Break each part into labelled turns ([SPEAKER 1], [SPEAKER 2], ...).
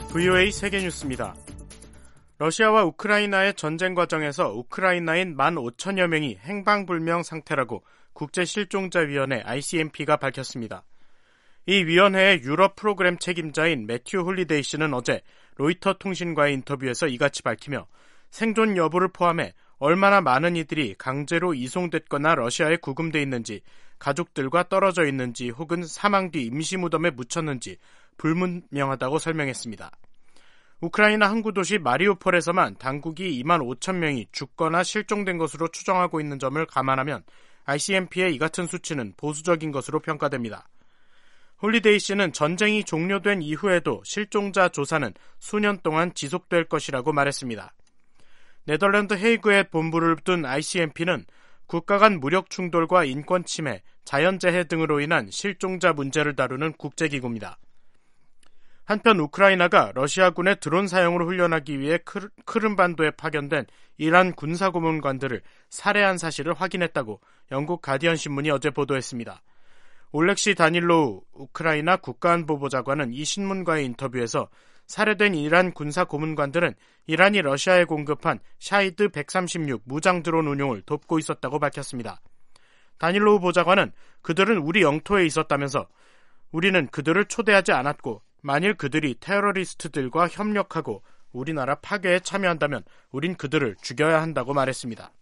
[SPEAKER 1] VOA 세계뉴스입니다. 러시아와 우크라이나의 전쟁 과정에서 우크라이나인 15,000여 명이 행방불명 상태라고 국제실종자위원회 ICMP가 밝혔습니다. 이 위원회의 유럽 프로그램 책임자인 매튜 홀리데이 씨는 어제 로이터 통신과의 인터뷰에서 이같이 밝히며 생존 여부를 포함해 얼마나 많은 이들이 강제로 이송됐거나 러시아에 구금돼 있는지, 가족들과 떨어져 있는지 혹은 사망 뒤 임시무덤에 묻혔는지 불분명하다고 설명했습니다. 우크라이나 항구 도시 마리우폴에서만 당국이 25,000명이 죽거나 실종된 것으로 추정하고 있는 점을 감안하면 ICMP의 이 같은 수치는 보수적인 것으로 평가됩니다. 홀리데이 씨는 전쟁이 종료된 이후에도 실종자 조사는 수년 동안 지속될 것이라고 말했습니다. 네덜란드 헤이그에 본부를 둔 ICMP는 국가 간 무력 충돌과 인권 침해, 자연재해 등으로 인한 실종자 문제를 다루는 국제기구입니다. 한편 우크라이나가 러시아군의 드론 사용을 훈련하기 위해 크림반도에 파견된 이란 군사고문관들을 살해한 사실을 확인했다고 영국 가디언 신문이 어제 보도했습니다. 올렉시 다닐로우 우크라이나 국가안보보좌관은 이 신문과의 인터뷰에서 살해된 이란 군사고문관들은 이란이 러시아에 공급한 샤이드 136 무장 드론 운용을 돕고 있었다고 밝혔습니다. 다닐로우 보좌관은 그들은 우리 영토에 있었다면서 우리는 그들을 초대하지 않았고 만일 그들이 테러리스트들과 협력하고 우리나라 파괴에 참여한다면 우린 그들을 죽여야 한다고 말했습니다.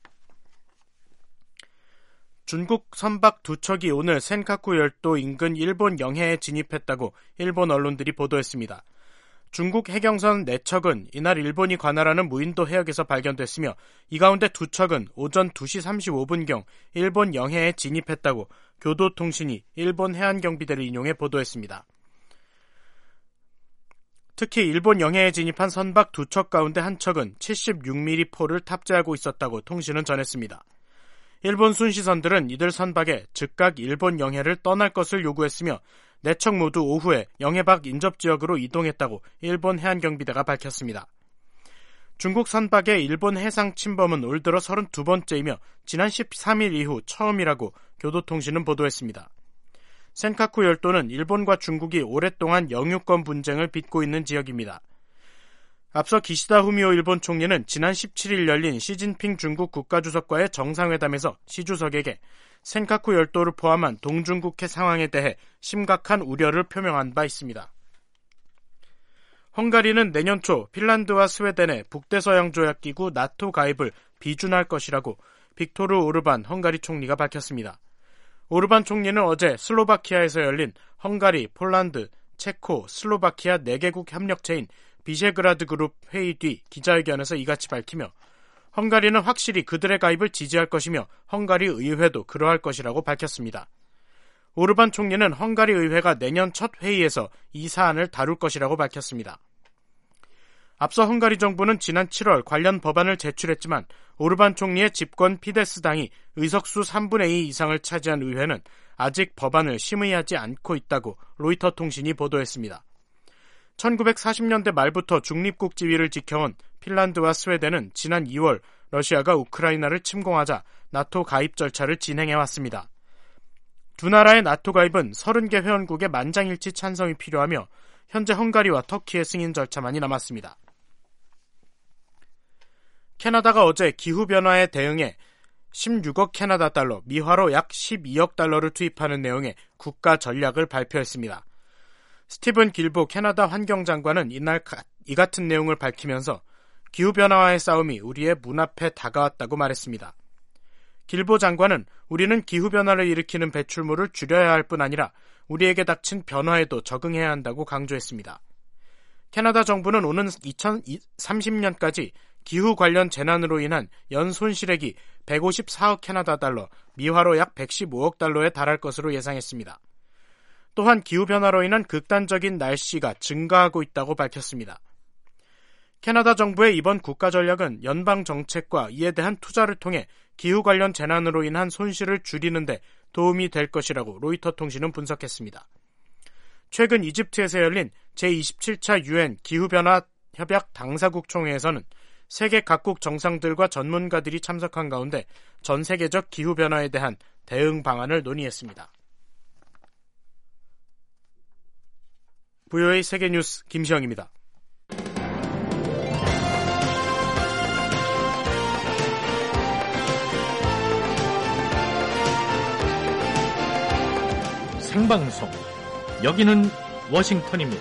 [SPEAKER 1] 중국 선박 두 척이 오늘 센카쿠 열도 인근 일본 영해에 진입했다고 일본 언론들이 보도했습니다. 중국 해경선 4척은 이날 일본이 관할하는 무인도 해역에서 발견됐으며 이 가운데 2척은 오전 2시 35분경 일본 영해에 진입했다고 교도통신이 일본 해안경비대를 인용해 보도했습니다. 특히 일본 영해에 진입한 선박 2척 가운데 한 척은 76mm 포를 탑재하고 있었다고 통신은 전했습니다. 일본 순시선들은 이들 선박에 즉각 일본 영해를 떠날 것을 요구했으며 4척 모두 오후에 영해 밖 인접지역으로 이동했다고 일본 해안경비대가 밝혔습니다. 중국 선박의 일본 해상 침범은 올 들어 32번째이며 지난 13일 이후 처음이라고 교도통신은 보도했습니다. 센카쿠 열도는 일본과 중국이 오랫동안 영유권 분쟁을 빚고 있는 지역입니다. 앞서 기시다 후미오 일본 총리는 지난 17일 열린 시진핑 중국 국가주석과의 정상회담에서 시 주석에게 센카쿠 열도를 포함한 동중국해 상황에 대해 심각한 우려를 표명한 바 있습니다. 헝가리는 내년 초 핀란드와 스웨덴의 북대서양조약기구 나토 가입을 비준할 것이라고 빅토르 오르반 헝가리 총리가 밝혔습니다. 오르반 총리는 어제 슬로바키아에서 열린 헝가리, 폴란드, 체코, 슬로바키아 4개국 협력체인 비셰그라드 그룹 회의 뒤 기자회견에서 이같이 밝히며 헝가리는 확실히 그들의 가입을 지지할 것이며 헝가리 의회도 그러할 것이라고 밝혔습니다. 오르반 총리는 헝가리 의회가 내년 첫 회의에서 이 사안을 다룰 것이라고 밝혔습니다. 앞서 헝가리 정부는 지난 7월 관련 법안을 제출했지만 오르반 총리의 집권 피데스당이 의석수 3분의 2 이상을 차지한 의회는 아직 법안을 심의하지 않고 있다고 로이터 통신이 보도했습니다. 1940년대 말부터 중립국 지위를 지켜온 핀란드와 스웨덴은 지난 2월 러시아가 우크라이나를 침공하자 나토 가입 절차를 진행해왔습니다. 두 나라의 나토 가입은 30개 회원국의 만장일치 찬성이 필요하며 현재 헝가리와 터키의 승인 절차만이 남았습니다. 캐나다가 어제 기후변화에 대응해 16억 캐나다 달러, 미화로 약 12억 달러를 투입하는 내용의 국가 전략을 발표했습니다. 스티븐 길보 캐나다 환경장관은 이날 이 같은 내용을 밝히면서 기후변화와의 싸움이 우리의 문 앞에 다가왔다고 말했습니다. 길보 장관은 우리는 기후변화를 일으키는 배출물을 줄여야 할 뿐 아니라 우리에게 닥친 변화에도 적응해야 한다고 강조했습니다. 캐나다 정부는 오는 2030년까지 기후 관련 재난으로 인한 연 손실액이 154억 캐나다 달러, 미화로 약 115억 달러에 달할 것으로 예상했습니다. 또한 기후변화로 인한 극단적인 날씨가 증가하고 있다고 밝혔습니다. 캐나다 정부의 이번 국가전략은 연방정책과 이에 대한 투자를 통해 기후 관련 재난으로 인한 손실을 줄이는 데 도움이 될 것이라고 로이터 통신은 분석했습니다. 최근 이집트에서 열린 제27차 UN 기후변화 협약 당사국 총회에서는 세계 각국 정상들과 전문가들이 참석한 가운데 전 세계적 기후변화에 대한 대응 방안을 논의했습니다. VOA 세계뉴스 김시영입니다.
[SPEAKER 2] 생방송. 여기는 워싱턴입니다.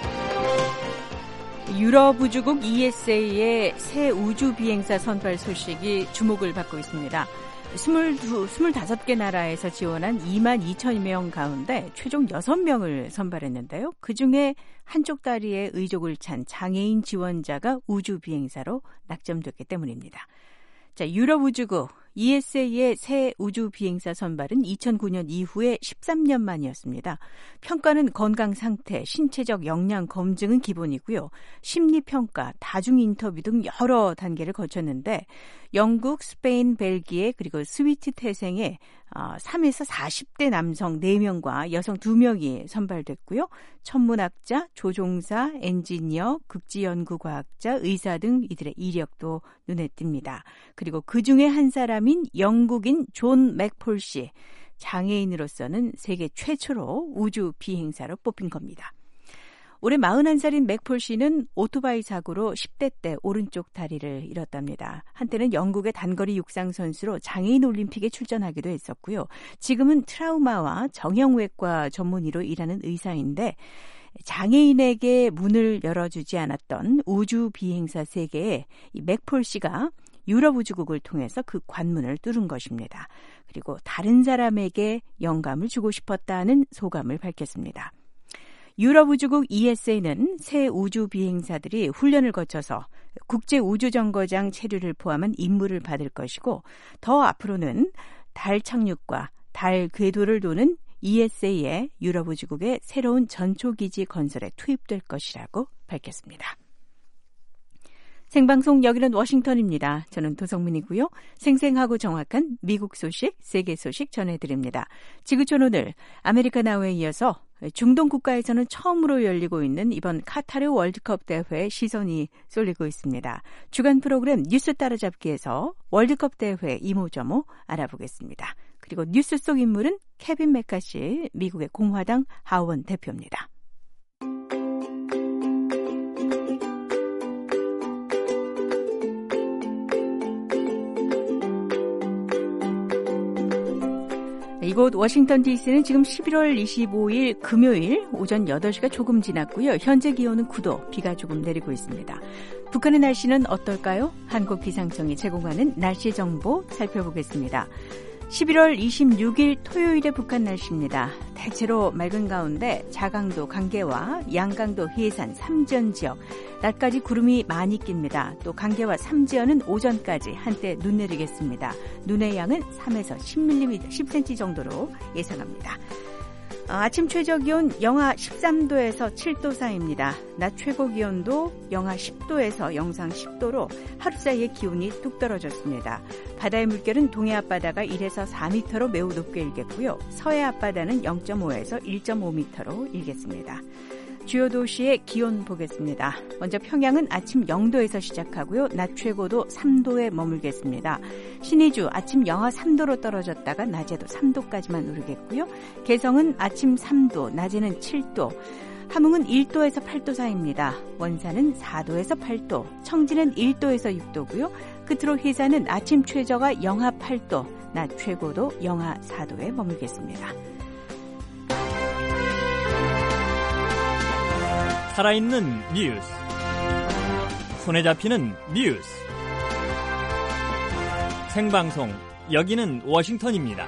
[SPEAKER 3] 유럽 우주국 ESA의 새 우주 비행사 선발 소식이 주목을 받고 있습니다. 25개 나라에서 지원한 2만 2천 명 가운데 최종 6명을 선발했는데요. 그중에 한쪽 다리에 의족을 찬 장애인 지원자가 우주 비행사로 낙점됐기 때문입니다. 자, 유럽 우주국 ESA의 새 우주 비행사 선발은 2009년 이후에 13년 만이었습니다. 평가는 건강 상태, 신체적 역량 검증은 기본이고요. 심리평가, 다중 인터뷰 등 여러 단계를 거쳤는데 영국, 스페인, 벨기에 그리고 스위스 태생의 3에서 40대 남성 4명과 여성 2명이 선발됐고요. 천문학자, 조종사, 엔지니어, 극지연구과학자, 의사 등 이들의 이력도 눈에 띕니다. 그리고 그중에 한 사람인 영국인 존 맥폴 씨, 장애인으로서는 세계 최초로 우주 비행사로 뽑힌 겁니다. 올해 41살인 맥폴 씨는 오토바이 사고로 10대 때 오른쪽 다리를 잃었답니다. 한때는 영국의 단거리 육상 선수로 장애인 올림픽에 출전하기도 했었고요. 지금은 트라우마와 정형외과 전문의로 일하는 의사인데 장애인에게 문을 열어주지 않았던 우주 비행사 세계에 이 맥폴 씨가 유럽 우주국을 통해서 그 관문을 뚫은 것입니다. 그리고 다른 사람에게 영감을 주고 싶었다는 소감을 밝혔습니다. 유럽 우주국 ESA는 새 우주 비행사들이 훈련을 거쳐서 국제 우주정거장 체류를 포함한 임무를 받을 것이고 더 앞으로는 달 착륙과 달 궤도를 도는 ESA의 유럽 우주국의 새로운 전초기지 건설에 투입될 것이라고 밝혔습니다. 생방송 여기는 워싱턴입니다. 저는 도성민이고요. 생생하고 정확한 미국 소식, 세계 소식 전해드립니다. 지구촌 오늘 아메리카 나우에 이어서 중동 국가에서는 처음으로 열리고 있는 이번 카타르 월드컵 대회에 시선이 쏠리고 있습니다. 주간 프로그램 뉴스 따라잡기에서 월드컵 대회 이모저모 알아보겠습니다. 그리고 뉴스 속 인물은 케빈 메카시 미국의 공화당 하원 대표입니다. 이곳 워싱턴 DC는 지금 11월 25일 금요일 오전 8시가 조금 지났고요. 현재 기온은 9도, 비가 조금 내리고 있습니다. 북한의 날씨는 어떨까요? 한국기상청이 제공하는 날씨 정보 살펴보겠습니다. 11월 26일 토요일의 북한 날씨입니다. 대체로 맑은 가운데 자강도 강계와 양강도 해산 삼지연 지역 낮까지 구름이 많이 낍니다. 또 강계와 삼지연은 오전까지 한때 눈 내리겠습니다. 눈의 양은 3에서 10cm 정도로 예상합니다. 아침 최저 기온 영하 13도에서 7도 사이입니다. 낮 최고 기온도 영하 10도에서 영상 10도로 하루 사이에 기온이 뚝 떨어졌습니다. 바다의 물결은 동해 앞바다가 1에서 4m로 매우 높게 일겠고요. 서해 앞바다는 0.5에서 1.5m로 일겠습니다. 주요 도시의 기온 보겠습니다. 먼저 평양은 아침 0도에서 시작하고요. 낮 최고도 3도에 머물겠습니다. 신의주 아침 영하 3도로 떨어졌다가 낮에도 3도까지만 오르겠고요. 개성은 아침 3도, 낮에는 7도. 함흥은 1도에서 8도 사이입니다. 원산은 4도에서 8도, 청진은 1도에서 6도고요. 끝으로 해산은 아침 최저가 영하 8도, 낮 최고도 영하 4도에 머물겠습니다.
[SPEAKER 4] 살아있는 뉴스, 손에 잡히는 뉴스, 생방송 여기는 워싱턴입니다.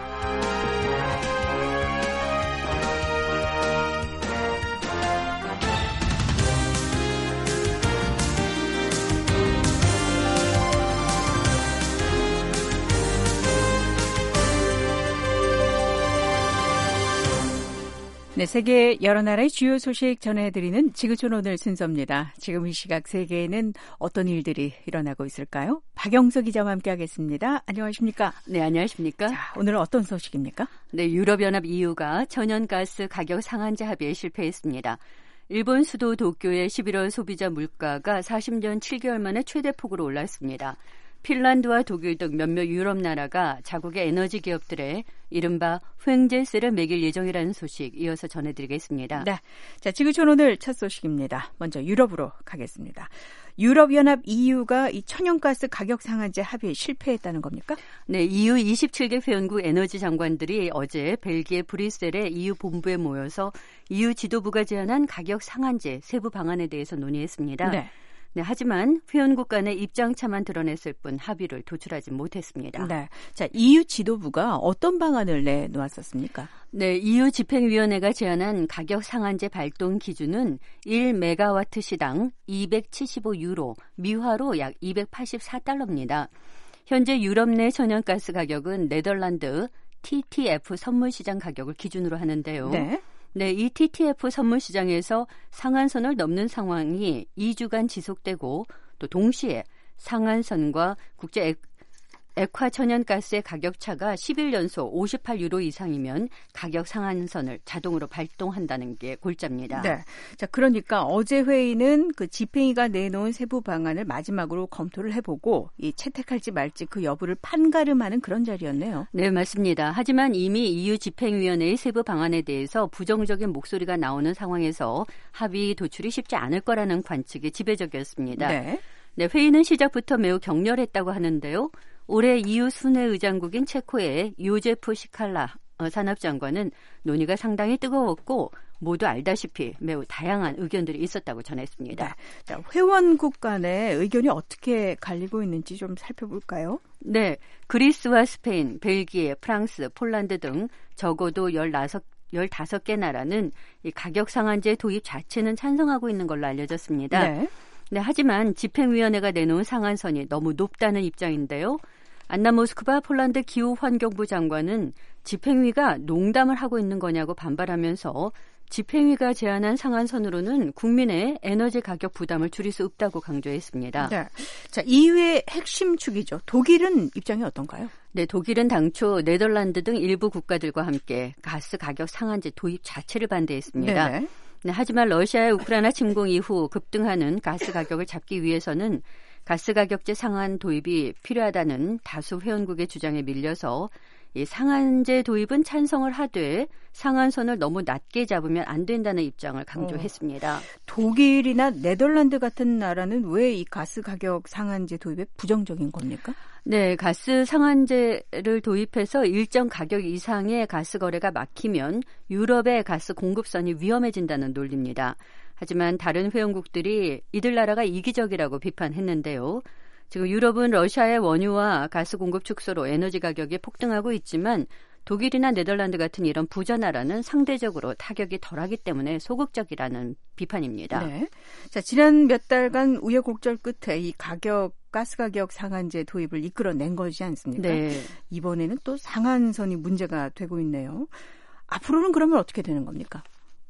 [SPEAKER 3] 네, 세계 여러 나라의 주요 소식 전해드리는 지구촌 오늘 순서입니다. 지금 이 시각 세계에는 어떤 일들이 일어나고 있을까요? 박영서 기자와 함께하겠습니다. 안녕하십니까?
[SPEAKER 5] 네, 안녕하십니까?
[SPEAKER 3] 자, 오늘은 어떤 소식입니까?
[SPEAKER 5] 네, 유럽연합 EU가 천연가스 가격 상한제 합의에 실패했습니다. 일본 수도 도쿄의 11월 소비자 물가가 40년 7개월 만에 최대폭으로 올랐습니다. 핀란드와 독일 등 몇몇 유럽 나라가 자국의 에너지 기업들의 이른바 횡재세를 매길 예정이라는 소식 이어서 전해드리겠습니다.
[SPEAKER 3] 네, 자 지구촌 오늘 첫 소식입니다. 먼저 유럽으로 가겠습니다. 유럽연합 EU가 이 천연가스 가격 상한제 합의에 실패했다는 겁니까?
[SPEAKER 5] 네, EU 27개 회원국 에너지 장관들이 어제 벨기에 브뤼셀의 EU 본부에 모여서 EU 지도부가 제안한 가격 상한제 세부 방안에 대해서 논의했습니다.
[SPEAKER 3] 네.
[SPEAKER 5] 네, 하지만 회원국 간의 입장차만 드러냈을 뿐 합의를 도출하지 못했습니다.
[SPEAKER 3] 네, 자 EU 지도부가 어떤 방안을 내놓았었습니까?
[SPEAKER 5] 네, EU 집행위원회가 제안한 가격 상한제 발동 기준은 1메가와트 시당 275유로, 미화로 약 284달러입니다. 현재 유럽 내 천연가스 가격은 네덜란드 TTF 선물시장 가격을 기준으로 하는데요. 네, 이 TTF 선물시장에서 상한선을 넘는 상황이 2주간 지속되고 또 동시에 상한선과 국제 액화 천연가스의 가격 차가 10일 연속 58유로 이상이면 가격 상한선을 자동으로 발동한다는 게 골자입니다.
[SPEAKER 3] 네. 자, 그러니까 어제 회의는 그 집행위가 내놓은 세부 방안을 마지막으로 검토를 해보고 이 채택할지 말지 그 여부를 판가름하는 그런 자리였네요.
[SPEAKER 5] 네, 맞습니다. 하지만 이미 EU 집행위원회의 세부 방안에 대해서 부정적인 목소리가 나오는 상황에서 합의 도출이 쉽지 않을 거라는 관측이 지배적이었습니다.
[SPEAKER 3] 네.
[SPEAKER 5] 네, 회의는 시작부터 매우 격렬했다고 하는데요. 올해 EU 순회 의장국인 체코의 요제프 시칼라 산업장관은 논의가 상당히 뜨거웠고 모두 알다시피 매우 다양한 의견들이 있었다고 전했습니다.
[SPEAKER 3] 네. 자, 회원국 간의 의견이 어떻게 갈리고 있는지 좀 살펴볼까요?
[SPEAKER 5] 네, 그리스와 스페인, 벨기에, 프랑스, 폴란드 등 적어도 15개 나라는 이 가격 상한제 도입 자체는 찬성하고 있는 걸로 알려졌습니다.
[SPEAKER 3] 네.
[SPEAKER 5] 네, 하지만 집행위원회가 내놓은 상한선이 너무 높다는 입장인데요. 안나 모스크바 폴란드 기후환경부 장관은 집행위가 농담을 하고 있는 거냐고 반발하면서 집행위가 제안한 상한선으로는 국민의 에너지 가격 부담을 줄일 수 없다고 강조했습니다.
[SPEAKER 3] 네. 자, EU의 핵심 축이죠. 독일은 입장이 어떤가요?
[SPEAKER 5] 네, 독일은 당초 네덜란드 등 일부 국가들과 함께 가스 가격 상한제 도입 자체를 반대했습니다.
[SPEAKER 3] 네네.
[SPEAKER 5] 네, 하지만 러시아의 우크라이나 침공 이후 급등하는 가스 가격을 잡기 위해서는 가스 가격제 상한 도입이 필요하다는 다수 회원국의 주장에 밀려서 이 상한제 도입은 찬성을 하되 상한선을 너무 낮게 잡으면 안 된다는 입장을 강조했습니다.
[SPEAKER 3] 독일이나 네덜란드 같은 나라는 왜 이 가스 가격 상한제 도입에 부정적인 겁니까?
[SPEAKER 5] 네, 가스 상한제를 도입해서 일정 가격 이상의 가스 거래가 막히면 유럽의 가스 공급선이 위험해진다는 논리입니다. 하지만 다른 회원국들이 이들 나라가 이기적이라고 비판했는데요. 지금 유럽은 러시아의 원유와 가스 공급 축소로 에너지 가격이 폭등하고 있지만 독일이나 네덜란드 같은 이런 부자 나라는 상대적으로 타격이 덜하기 때문에 소극적이라는 비판입니다.
[SPEAKER 3] 네. 자, 지난 몇 달간 우여곡절 끝에 이 가스 가격 상한제 도입을 이끌어낸 거지 않습니까?
[SPEAKER 5] 네.
[SPEAKER 3] 이번에는 또 상한선이 문제가 되고 있네요. 앞으로는 그러면 어떻게 되는 겁니까?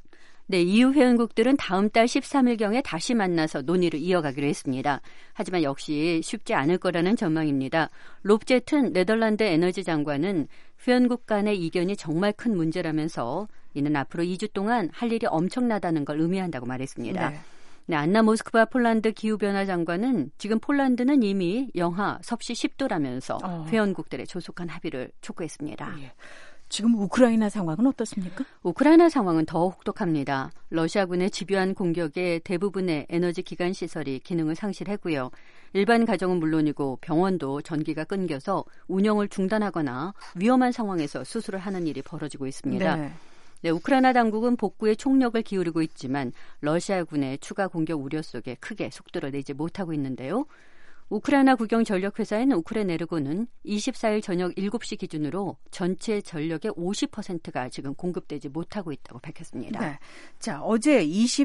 [SPEAKER 5] 네, EU 회원국들은 다음 달 13일경에 다시 만나서 논의를 이어가기로 했습니다. 하지만 역시 쉽지 않을 거라는 전망입니다. 롭제튼 네덜란드 에너지 장관은 회원국 간의 이견이 정말 큰 문제라면서 이는 앞으로 2주 동안 할 일이 엄청나다는 걸 의미한다고 말했습니다.
[SPEAKER 3] 네.
[SPEAKER 5] 네, 안나 모스크바 폴란드 기후변화 장관은 지금 폴란드는 이미 영하 섭씨 10도라면서 회원국들의 조속한 합의를 촉구했습니다.
[SPEAKER 3] 예. 지금 우크라이나 상황은 어떻습니까?
[SPEAKER 5] 우크라이나 상황은 더 혹독합니다. 러시아군의 집요한 공격에 대부분의 에너지 기관 시설이 기능을 상실했고요. 일반 가정은 물론이고 병원도 전기가 끊겨서 운영을 중단하거나 위험한 상황에서 수술을 하는 일이 벌어지고 있습니다.
[SPEAKER 3] 네.
[SPEAKER 5] 네, 우크라이나 당국은 복구에 총력을 기울이고 있지만 러시아군의 추가 공격 우려 속에 크게 속도를 내지 못하고 있는데요. 우크라이나 국영전력회사인 우크레네르고는 24일 저녁 7시 기준으로 전체 전력의 50%가 지금 공급되지 못하고 있다고 밝혔습니다.
[SPEAKER 3] 네. 자, 어제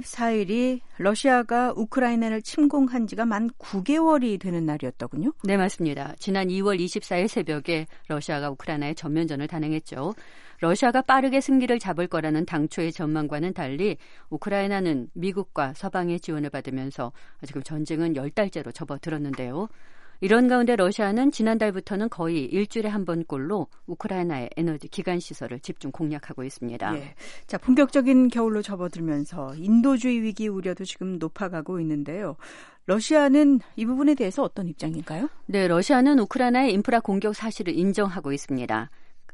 [SPEAKER 3] 24일이 러시아가 우크라이나를 침공한 지가 만 9개월이 되는 날이었더군요.
[SPEAKER 5] 네, 맞습니다. 지난 2월 24일 새벽에 러시아가 우크라이나에 전면전을 단행했죠. 러시아가 빠르게 승기를 잡을 거라는 당초의 전망과는 달리 우크라이나는 미국과 서방의 지원을 받으면서 지금 전쟁은 10달째로 접어들었는데요. 이런 가운데 러시아는 지난달부터는 거의 일주일에 한 번꼴로 우크라이나의 에너지 기관 시설을 집중 공략하고 있습니다.
[SPEAKER 3] 예. 자, 본격적인 겨울로 접어들면서 인도주의 위기 우려도 지금 높아가고 있는데요. 러시아는 이 부분에 대해서 어떤 입장인가요?
[SPEAKER 5] 네, 러시아는 우크라이나의 인프라 공격 사실을 인정하고 있습니다.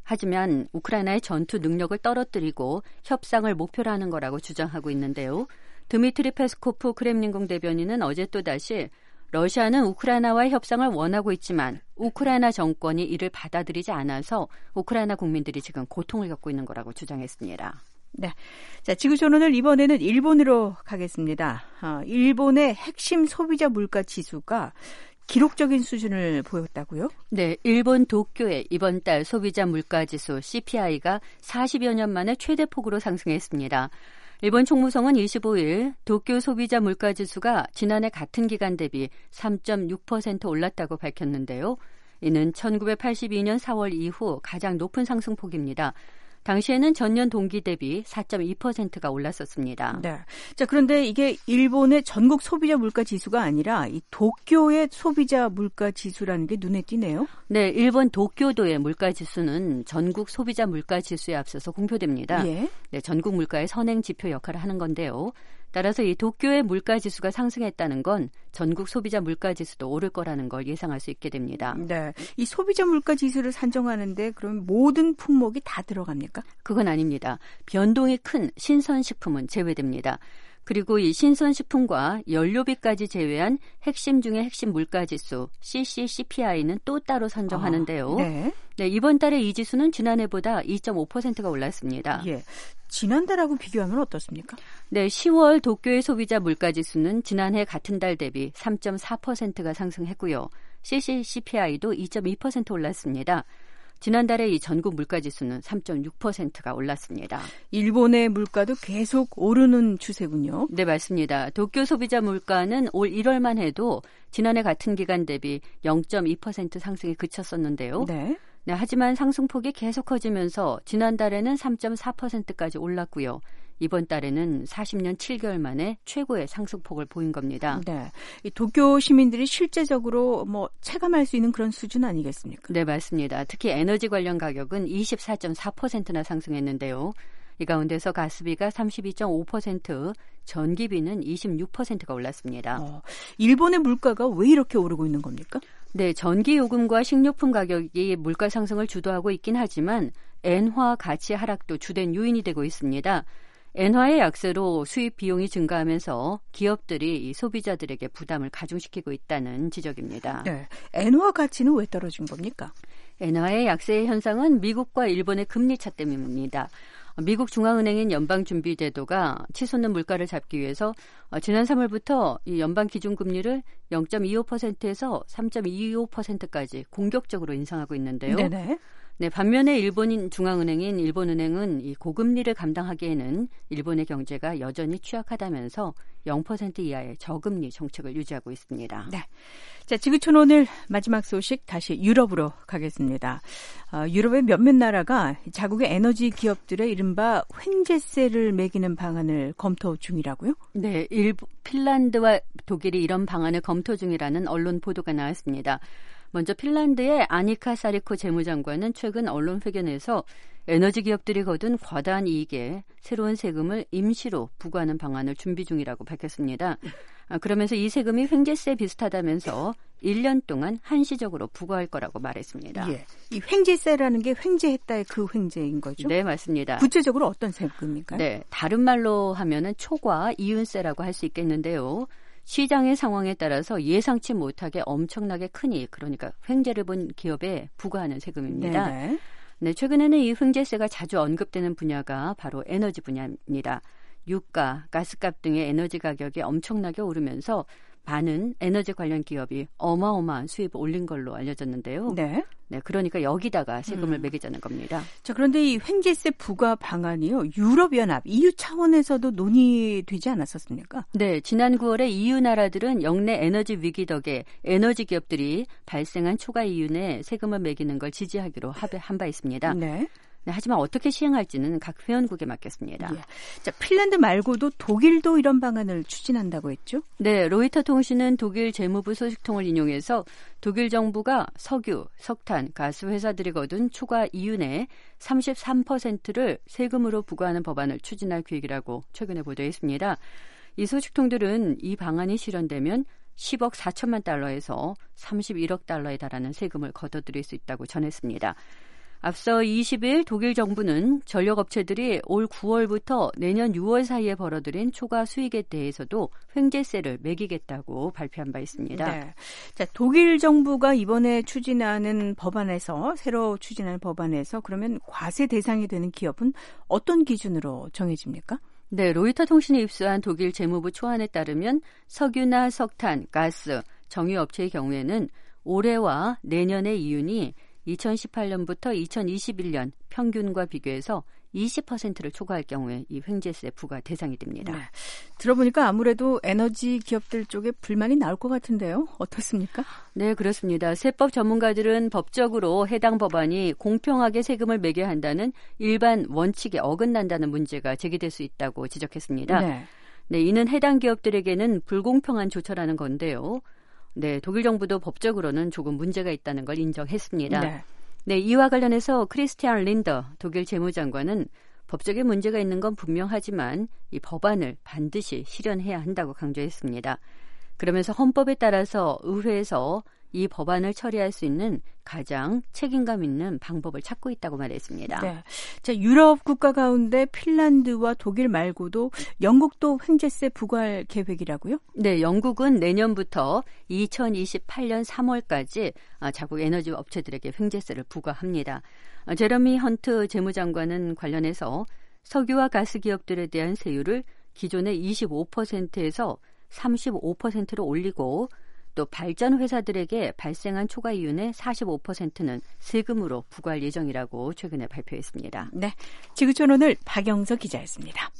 [SPEAKER 5] 하지만 우크라이나의 전투 능력을 떨어뜨리고 협상을 목표로 하는 거라고 주장하고 있는데요. 드미트리 페스코프 크렘린궁 대변인은 어제 또다시 러시아는 우크라이나와의 협상을 원하고 있지만 우크라이나 정권이 이를 받아들이지 않아서 우크라이나 국민들이 지금 고통을 겪고 있는 거라고 주장했습니다.
[SPEAKER 3] 네. 자, 지구촌오늘 이번에는 일본으로 가겠습니다. 일본의 핵심 소비자 물가 지수가 기록적인 수준을 보였다고요?
[SPEAKER 5] 네, 일본 도쿄의 이번 달 소비자 물가 지수 CPI가 40여 년 만에 최대폭으로 상승했습니다. 일본 총무성은 25일 도쿄 소비자 물가 지수가 지난해 같은 기간 대비 3.6% 올랐다고 밝혔는데요. 이는 1982년 4월 이후 가장 높은 상승폭입니다. 당시에는 전년 동기 대비 4.2%가 올랐었습니다.
[SPEAKER 3] 네. 자, 그런데 이게 일본의 전국 소비자 물가 지수가 아니라 이 도쿄의 소비자 물가 지수라는 게 눈에 띄네요.
[SPEAKER 5] 네, 일본 도쿄도의 물가 지수는 전국 소비자 물가 지수에 앞서서 공표됩니다.
[SPEAKER 3] 예.
[SPEAKER 5] 네, 전국 물가의 선행 지표 역할을 하는 건데요. 따라서 이 도쿄의 물가 지수가 상승했다는 건 전국 소비자 물가 지수도 오를 거라는 걸 예상할 수 있게 됩니다.
[SPEAKER 3] 네, 이 소비자 물가 지수를 산정하는데 그럼 모든 품목이 다 들어갑니까?
[SPEAKER 5] 그건 아닙니다. 변동이 큰 신선식품은 제외됩니다. 그리고 이 신선식품과 연료비까지 제외한 핵심 중의 핵심 물가지수 CCCPI는 또 따로 선정하는데요.
[SPEAKER 3] 네.
[SPEAKER 5] 네, 이번 달에 이 지수는 지난해보다 2.5%가 올랐습니다.
[SPEAKER 3] 예. 지난달하고 비교하면 어떻습니까?
[SPEAKER 5] 네, 10월 도쿄의 소비자 물가지수는 지난해 같은 달 대비 3.4%가 상승했고요. CCCPI도 2.2% 올랐습니다. 지난달에 이 전국 물가지수는 3.6%가 올랐습니다.
[SPEAKER 3] 일본의 물가도 계속 오르는 추세군요.
[SPEAKER 5] 네, 맞습니다. 도쿄 소비자 물가는 올 1월만 해도 지난해 같은 기간 대비 0.2% 상승에 그쳤었는데요.
[SPEAKER 3] 네.
[SPEAKER 5] 네, 하지만 상승폭이 계속 커지면서 지난달에는 3.4%까지 올랐고요. 이번 달에는 40년 7개월 만에 최고의 상승폭을 보인 겁니다.
[SPEAKER 3] 네, 이 도쿄 시민들이 실제적으로 체감할 수 있는 그런 수준 아니겠습니까?
[SPEAKER 5] 네, 맞습니다. 특히 에너지 관련 가격은 24.4%나 상승했는데요. 이 가운데서 가스비가 32.5%, 전기비는 26%가 올랐습니다.
[SPEAKER 3] 일본의 물가가 왜 이렇게 오르고 있는 겁니까?
[SPEAKER 5] 네, 전기요금과 식료품 가격이 물가 상승을 주도하고 있긴 하지만 엔화 가치 하락도 주된 요인이 되고 있습니다. 엔화의 약세로 수입 비용이 증가하면서 기업들이 이 소비자들에게 부담을 가중시키고 있다는 지적입니다.
[SPEAKER 3] 네, 엔화 가치는 왜 떨어진 겁니까?
[SPEAKER 5] 엔화의 약세 현상은 미국과 일본의 금리 차 때문입니다. 미국 중앙은행인 연방준비제도가 치솟는 물가를 잡기 위해서 지난 3월부터 이 연방기준금리를 0.25%에서 3.25%까지 공격적으로 인상하고 있는데요.
[SPEAKER 3] 네네.
[SPEAKER 5] 네, 반면에 일본인 중앙은행인 일본은행은 이 고금리를 감당하기에는 일본의 경제가 여전히 취약하다면서 0% 이하의 저금리 정책을 유지하고 있습니다.
[SPEAKER 3] 네. 자, 지구촌 오늘 마지막 소식 다시 유럽으로 가겠습니다. 유럽의 몇몇 나라가 자국의 에너지 기업들의 이른바 횡재세를 매기는 방안을 검토 중이라고요?
[SPEAKER 5] 네, 핀란드와 독일이 이런 방안을 검토 중이라는 언론 보도가 나왔습니다. 먼저 핀란드의 아니카 사리코 재무장관은 최근 언론 회견에서 에너지 기업들이 거둔 과다한 이익에 새로운 세금을 임시로 부과하는 방안을 준비 중이라고 밝혔습니다. 그러면서 이 세금이 횡재세 비슷하다면서 1년 동안 한시적으로 부과할 거라고 말했습니다.
[SPEAKER 3] 예, 이 횡재세라는 게 횡재했다의 그 횡재인 거죠?
[SPEAKER 5] 네, 맞습니다.
[SPEAKER 3] 구체적으로 어떤 세금입니까?
[SPEAKER 5] 네, 다른 말로 하면은 초과 이윤세라고 할 수 있겠는데요. 시장의 상황에 따라서 예상치 못하게 엄청나게 큰 이익, 그러니까 횡재를 본 기업에 부과하는 세금입니다.
[SPEAKER 3] 네네.
[SPEAKER 5] 네, 최근에는 이 횡재세가 자주 언급되는 분야가 바로 에너지 분야입니다. 유가, 가스값 등의 에너지 가격이 엄청나게 오르면서 많은 에너지 관련 기업이 어마어마한 수입을 올린 걸로 알려졌는데요.
[SPEAKER 3] 네.
[SPEAKER 5] 네, 그러니까 여기다가 세금을 매기자는 겁니다.
[SPEAKER 3] 자, 그런데 이 횡재세 부과 방안이요, 유럽연합, EU 차원에서도 논의되지 않았었습니까?
[SPEAKER 5] 네, 지난 9월에 EU 나라들은 역내 에너지 위기 덕에 에너지 기업들이 발생한 초과 이윤에 세금을 매기는 걸 지지하기로 합의한 바 있습니다.
[SPEAKER 3] 네.
[SPEAKER 5] 네, 하지만 어떻게 시행할지는 각 회원국에 맡겼습니다.
[SPEAKER 3] 예. 자, 핀란드 말고도 독일도 이런 방안을 추진한다고 했죠?
[SPEAKER 5] 네, 로이터 통신은 독일 재무부 소식통을 인용해서 독일 정부가 석유, 석탄, 가스 회사들이 거둔 초과 이윤의 33%를 세금으로 부과하는 법안을 추진할 계획이라고 최근에 보도했습니다. 이 소식통들은 이 방안이 실현되면 10억 4천만 달러에서 31억 달러에 달하는 세금을 걷어들일 수 있다고 전했습니다. 앞서 20일 독일 정부는 전력업체들이 올 9월부터 내년 6월 사이에 벌어들인 초과 수익에 대해서도 횡재세를 매기겠다고 발표한 바 있습니다.
[SPEAKER 3] 네. 자, 독일 정부가 이번에 추진하는 법안에서 새로 추진하는 법안에서 그러면 과세 대상이 되는 기업은 어떤 기준으로 정해집니까?
[SPEAKER 5] 네, 로이터 통신이 입수한 독일 재무부 초안에 따르면 석유나 석탄, 가스, 정유업체의 경우에는 올해와 내년의 이윤이 2018년부터 2021년 평균과 비교해서 20%를 초과할 경우에 이 횡재세 부과 대상이 됩니다.
[SPEAKER 3] 네. 들어보니까 아무래도 에너지 기업들 쪽에 불만이 나올 것 같은데요. 어떻습니까?
[SPEAKER 5] 네, 그렇습니다. 세법 전문가들은 법적으로 해당 법안이 공평하게 세금을 매겨야 한다는 일반 원칙에 어긋난다는 문제가 제기될 수 있다고 지적했습니다. 네, 이는 해당 기업들에게는 불공평한 조처라는 건데요. 네, 독일 정부도 법적으로는 조금 문제가 있다는 걸 인정했습니다. 네, 이와 관련해서 크리스티안 린더 독일 재무장관은 법적인 문제가 있는 건 분명하지만 이 법안을 반드시 실현해야 한다고 강조했습니다. 그러면서 헌법에 따라서 의회에서 이 법안을 처리할 수 있는 가장 책임감 있는 방법을 찾고 있다고 말했습니다.
[SPEAKER 3] 네. 자, 유럽 국가 가운데 핀란드와 독일 말고도 영국도 횡재세 부과할 계획이라고요?
[SPEAKER 5] 네, 영국은 내년부터 2028년 3월까지 자국 에너지 업체들에게 횡재세를 부과합니다. 제러미 헌트 재무장관은 관련해서 석유와 가스 기업들에 대한 세율을 기존의 25%에서 35%로 올리고 또 발전 회사들에게 발생한 초과 이윤의 45%는 세금으로 부과할 예정이라고 최근에 발표했습니다.
[SPEAKER 3] 네, 지구촌 오늘 박영서 기자였습니다.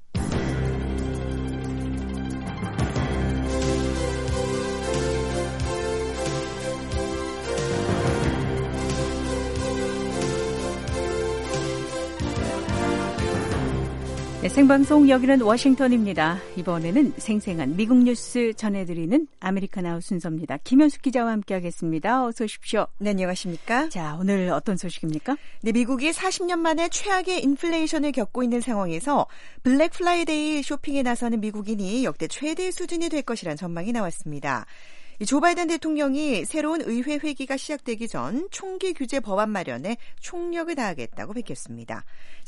[SPEAKER 3] 네, 생방송 여기는 워싱턴입니다. 이번에는 생생한 미국 뉴스 전해드리는 아메리카나우 순서입니다. 김현숙 기자와 함께하겠습니다. 어서 오십시오.
[SPEAKER 6] 네, 안녕하십니까?
[SPEAKER 3] 자, 오늘 어떤 소식입니까?
[SPEAKER 6] 네, 미국이 40년 만에 최악의 인플레이션을 겪고 있는 상황에서 블랙 프라이데이 쇼핑에 나서는 미국인이 역대 최대 수준이 될 것이란 전망이 나왔습니다. 조 바이든 대통령이 새로운 의회 회기가 시작되기 전 총기 규제 법안 마련에 총력을 다하겠다고 밝혔습니다.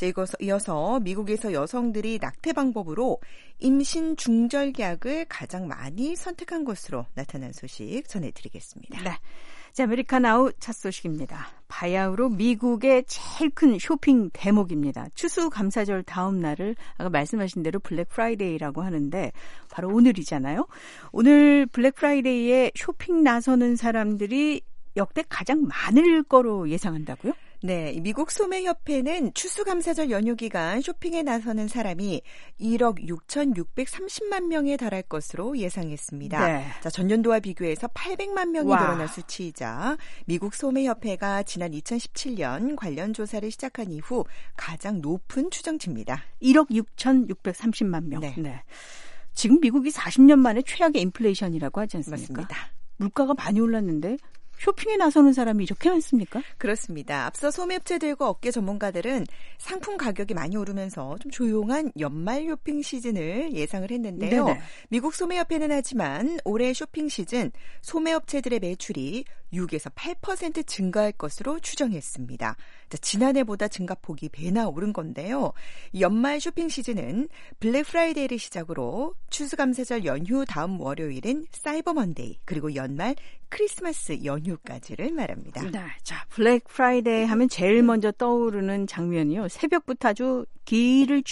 [SPEAKER 6] 이어서 미국에서 여성들이 낙태 방법으로 임신 중절약을 가장 많이 선택한 것으로 나타난 소식 전해드리겠습니다.
[SPEAKER 3] 네. 자, 아메리카나우 첫 소식입니다. 바야흐로 미국의 제일 큰 쇼핑 대목입니다. 추수감사절 다음 날을 아까 말씀하신 대로 블랙 프라이데이라고 하는데 바로 오늘이잖아요. 오늘 블랙 프라이데이에 쇼핑 나서는 사람들이 역대 가장 많을 거로 예상한다고요?
[SPEAKER 6] 네, 미국 소매협회는 추수감사절 연휴 기간 쇼핑에 나서는 사람이 1억 6,630만 명에 달할 것으로 예상했습니다.
[SPEAKER 3] 네.
[SPEAKER 6] 자, 전년도와 비교해서 800만 명이 늘어난 수치이자 미국 소매협회가 지난 2017년 관련 조사를 시작한 이후 가장 높은 추정치입니다.
[SPEAKER 3] 1억 6,630만 명.
[SPEAKER 6] 네.
[SPEAKER 3] 네. 지금 미국이 40년 만에 최악의 인플레이션이라고 하지 않습니까?
[SPEAKER 6] 맞습니다.
[SPEAKER 3] 물가가 많이 올랐는데 쇼핑에 나서는 사람이 이렇게 많습니까?
[SPEAKER 6] 그렇습니다. 앞서 소매업체들과 업계 전문가들은 상품 가격이 많이 오르면서 좀 조용한 연말 쇼핑 시즌을 예상을 했는데요.
[SPEAKER 3] 네네.
[SPEAKER 6] 미국 소매협회는 하지만 올해 쇼핑 시즌 소매업체들의 매출이 6에서 8% 증가할 것으로 추정했습니다. 자, 지난해보다 증가폭이 배나 오른 건데요. 연말 쇼핑 시즌은 블랙 프라이데이를 시작으로 추수감사절 연휴 다음 월요일인 사이버 먼데이 그리고 연말 크리스마스 연휴까지를 말합니다.
[SPEAKER 3] 네, 자, 블랙 프라이데이 하면 제일 먼저 떠오르는 장면이요. 새벽부터 아주 길을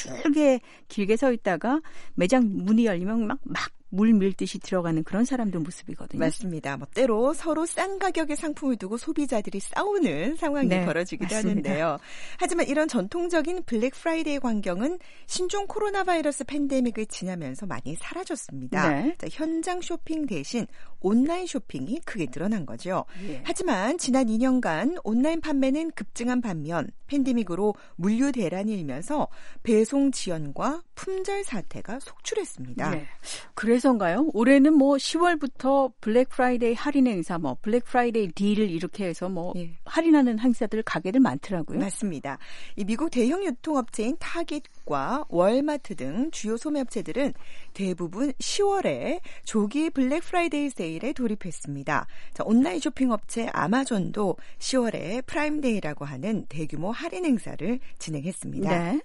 [SPEAKER 3] 길게 서 있다가 매장 문이 열리면 막 물 밀듯이 들어가는 그런 사람들 모습이거든요.
[SPEAKER 6] 맞습니다. 때로 서로 싼 가격의 상품을 두고 소비자들이 싸우는 상황이 벌어지기도
[SPEAKER 3] 맞습니다.
[SPEAKER 6] 하는데요. 하지만 이런 전통적인 블랙 프라이데이 광경은 신종 코로나 바이러스 팬데믹을 지나면서 많이 사라졌습니다.
[SPEAKER 3] 네.
[SPEAKER 6] 자, 현장 쇼핑 대신 온라인 쇼핑이 크게 늘어난 거죠.
[SPEAKER 3] 예.
[SPEAKER 6] 하지만 지난 2년간 온라인 판매는 급증한 반면 팬데믹으로 물류 대란이 일면서 배송 지연과 품절 사태가 속출했습니다.
[SPEAKER 3] 네. 그래서인가요? 올해는 뭐 10월부터 블랙 프라이데이 할인 행사, 뭐 블랙 프라이데이 딜을 이렇게 해서 뭐 할인하는 행사들 가게들 많더라고요.
[SPEAKER 6] 맞습니다. 이 미국 대형 유통업체인 타깃과 월마트 등 주요 소매업체들은 대부분 10월에 조기 블랙 프라이데이 세일에 돌입했습니다. 자, 온라인 쇼핑 업체 아마존도 10월에 프라임데이라고 하는 대규모 할인 행사를 진행했습니다.
[SPEAKER 3] 네.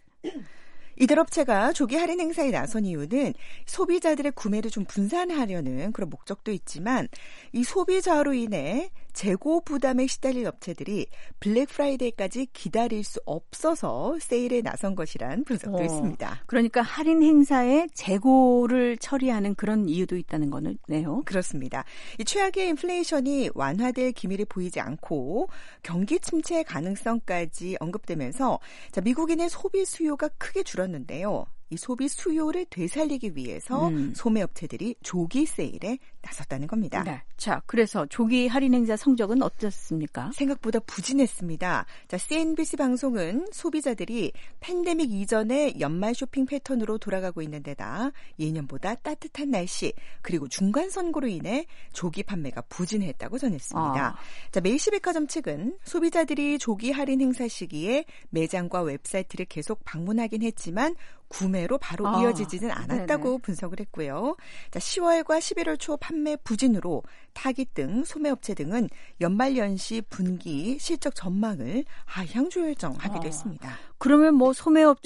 [SPEAKER 6] 이들 업체가 조기 할인 행사에 나선 이유는 소비자들의 구매를 좀 분산하려는 그런 목적도 있지만 이 소비자로 인해 재고 부담에 시달릴 업체들이 블랙 프라이데이까지 기다릴 수 없어서 세일에 나선 것이란 분석도 있습니다.
[SPEAKER 3] 그러니까 할인 행사에 재고를 처리하는 그런 이유도 있다는 거네요.
[SPEAKER 6] 그렇습니다. 이 최악의 인플레이션이 완화될 기미를 보이지 않고 경기 침체의 가능성까지 언급되면서 자, 미국인의 소비 수요가 크게 줄었는데요. 이 소비 수요를 되살리기 위해서 소매업체들이 조기 세일에 나섰다는 겁니다.
[SPEAKER 3] 네. 자, 그래서 조기 할인 행사 성적은 어떻습니까?
[SPEAKER 6] 생각보다 부진했습니다. 자, CNBC 방송은 소비자들이 팬데믹 이전의 연말 쇼핑 패턴으로 돌아가고 있는 데다 예년보다 따뜻한 날씨 그리고 중간 선거로 인해 조기 판매가 부진했다고 전했습니다. 자, 메이시백화점 측은 소비자들이 조기 할인 행사 시기에 매장과 웹사이트를 계속 방문하긴 했지만 구매로 바로 이어지지는 않았다고 네네. 분석을 했고요. 자, 10월과 11월 초 판매 부진으로 타깃 등 소매업체 등은 연말연시 분기 실적 전망을 하향 조정하기도 했습니다.
[SPEAKER 3] 그러면 뭐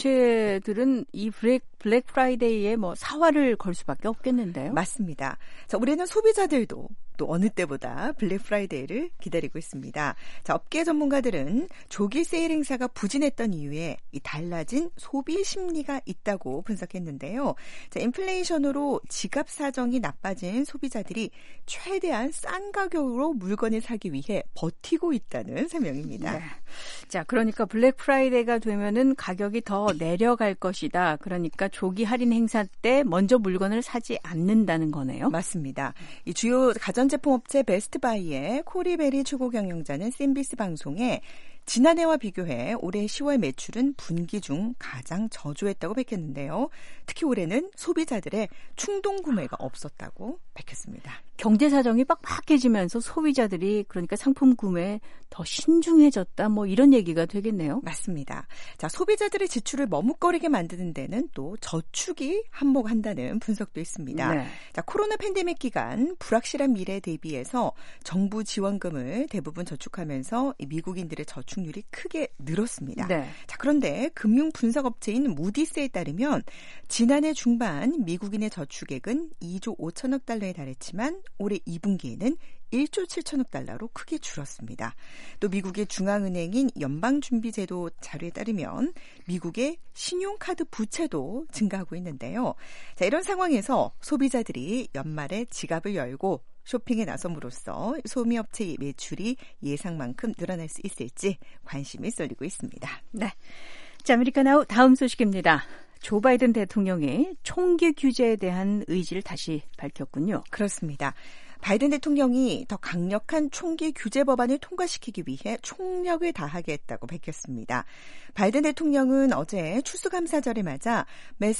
[SPEAKER 3] 소매업체들은 이 블랙 프라이데이에 뭐 사활을 걸 수밖에 없겠는데요?
[SPEAKER 6] 맞습니다. 자, 올해는 소비자들도 또 어느 때보다 블랙 프라이데이를 기다리고 있습니다. 자, 업계 전문가들은 조기 세일 행사가 부진했던 이유에 이 달라진 소비 심리가 있다고 분석했는데요. 자, 인플레이션으로 지갑 사정이 나빠진 소비자들이 최대한 싼 가격으로 물건을 사기 위해 버티고 있다는 설명입니다.
[SPEAKER 3] 네. 자, 그러니까 블랙 프라이데이가 되면은 가격이 더 내려갈 것이다. 그러니까 조기 할인 행사 때 먼저 물건을 사지 않는다는 거네요.
[SPEAKER 6] 맞습니다. 이 주요 가전제품업체 베스트바이의 코리베리 최고 경영자는 CNBC 방송에 지난해와 비교해 올해 10월 매출은 분기 중 가장 저조했다고 밝혔는데요. 특히 올해는 소비자들의 충동 구매가 없었다고 밝혔습니다.
[SPEAKER 3] 경제 사정이 빡빡해지면서 소비자들이 그러니까 상품 구매에 더 신중해졌다 뭐 이런 얘기가 되겠네요.
[SPEAKER 6] 맞습니다. 자, 소비자들의 지출을 머뭇거리게 만드는 데는 또 저축이 한몫한다는 분석도 있습니다.
[SPEAKER 3] 네.
[SPEAKER 6] 자, 코로나 팬데믹 기간 불확실한 미래에 대비해서 정부 지원금을 대부분 저축하면서 미국인들의 저축률이 크게 늘었습니다.
[SPEAKER 3] 네.
[SPEAKER 6] 자, 그런데 금융 분석업체인 무디스에 따르면 지난해 중반 미국인의 저축액은 2조 5천억 달러에 달했지만 올해 2분기에는 1조 7천억 달러로 크게 줄었습니다. 또 미국의 중앙은행인 연방준비제도 자료에 따르면 미국의 신용카드 부채도 증가하고 있는데요. 자, 이런 상황에서 소비자들이 연말에 지갑을 열고 쇼핑에 나섬으로써 소매업체의 매출이 예상만큼 늘어날 수 있을지 관심이 쏠리고 있습니다.
[SPEAKER 3] 네. 자, 아메리카나우 다음 소식입니다. 조 바이든 대통령이 총기 규제에 대한 의지를 다시 밝혔군요.
[SPEAKER 6] 그렇습니다. 바이든 대통령이 더 강력한 총기 규제 법안을 통과시키기 위해 총력을 다하겠다고 밝혔습니다. 바이든 대통령은 어제 추수감사절을 맞아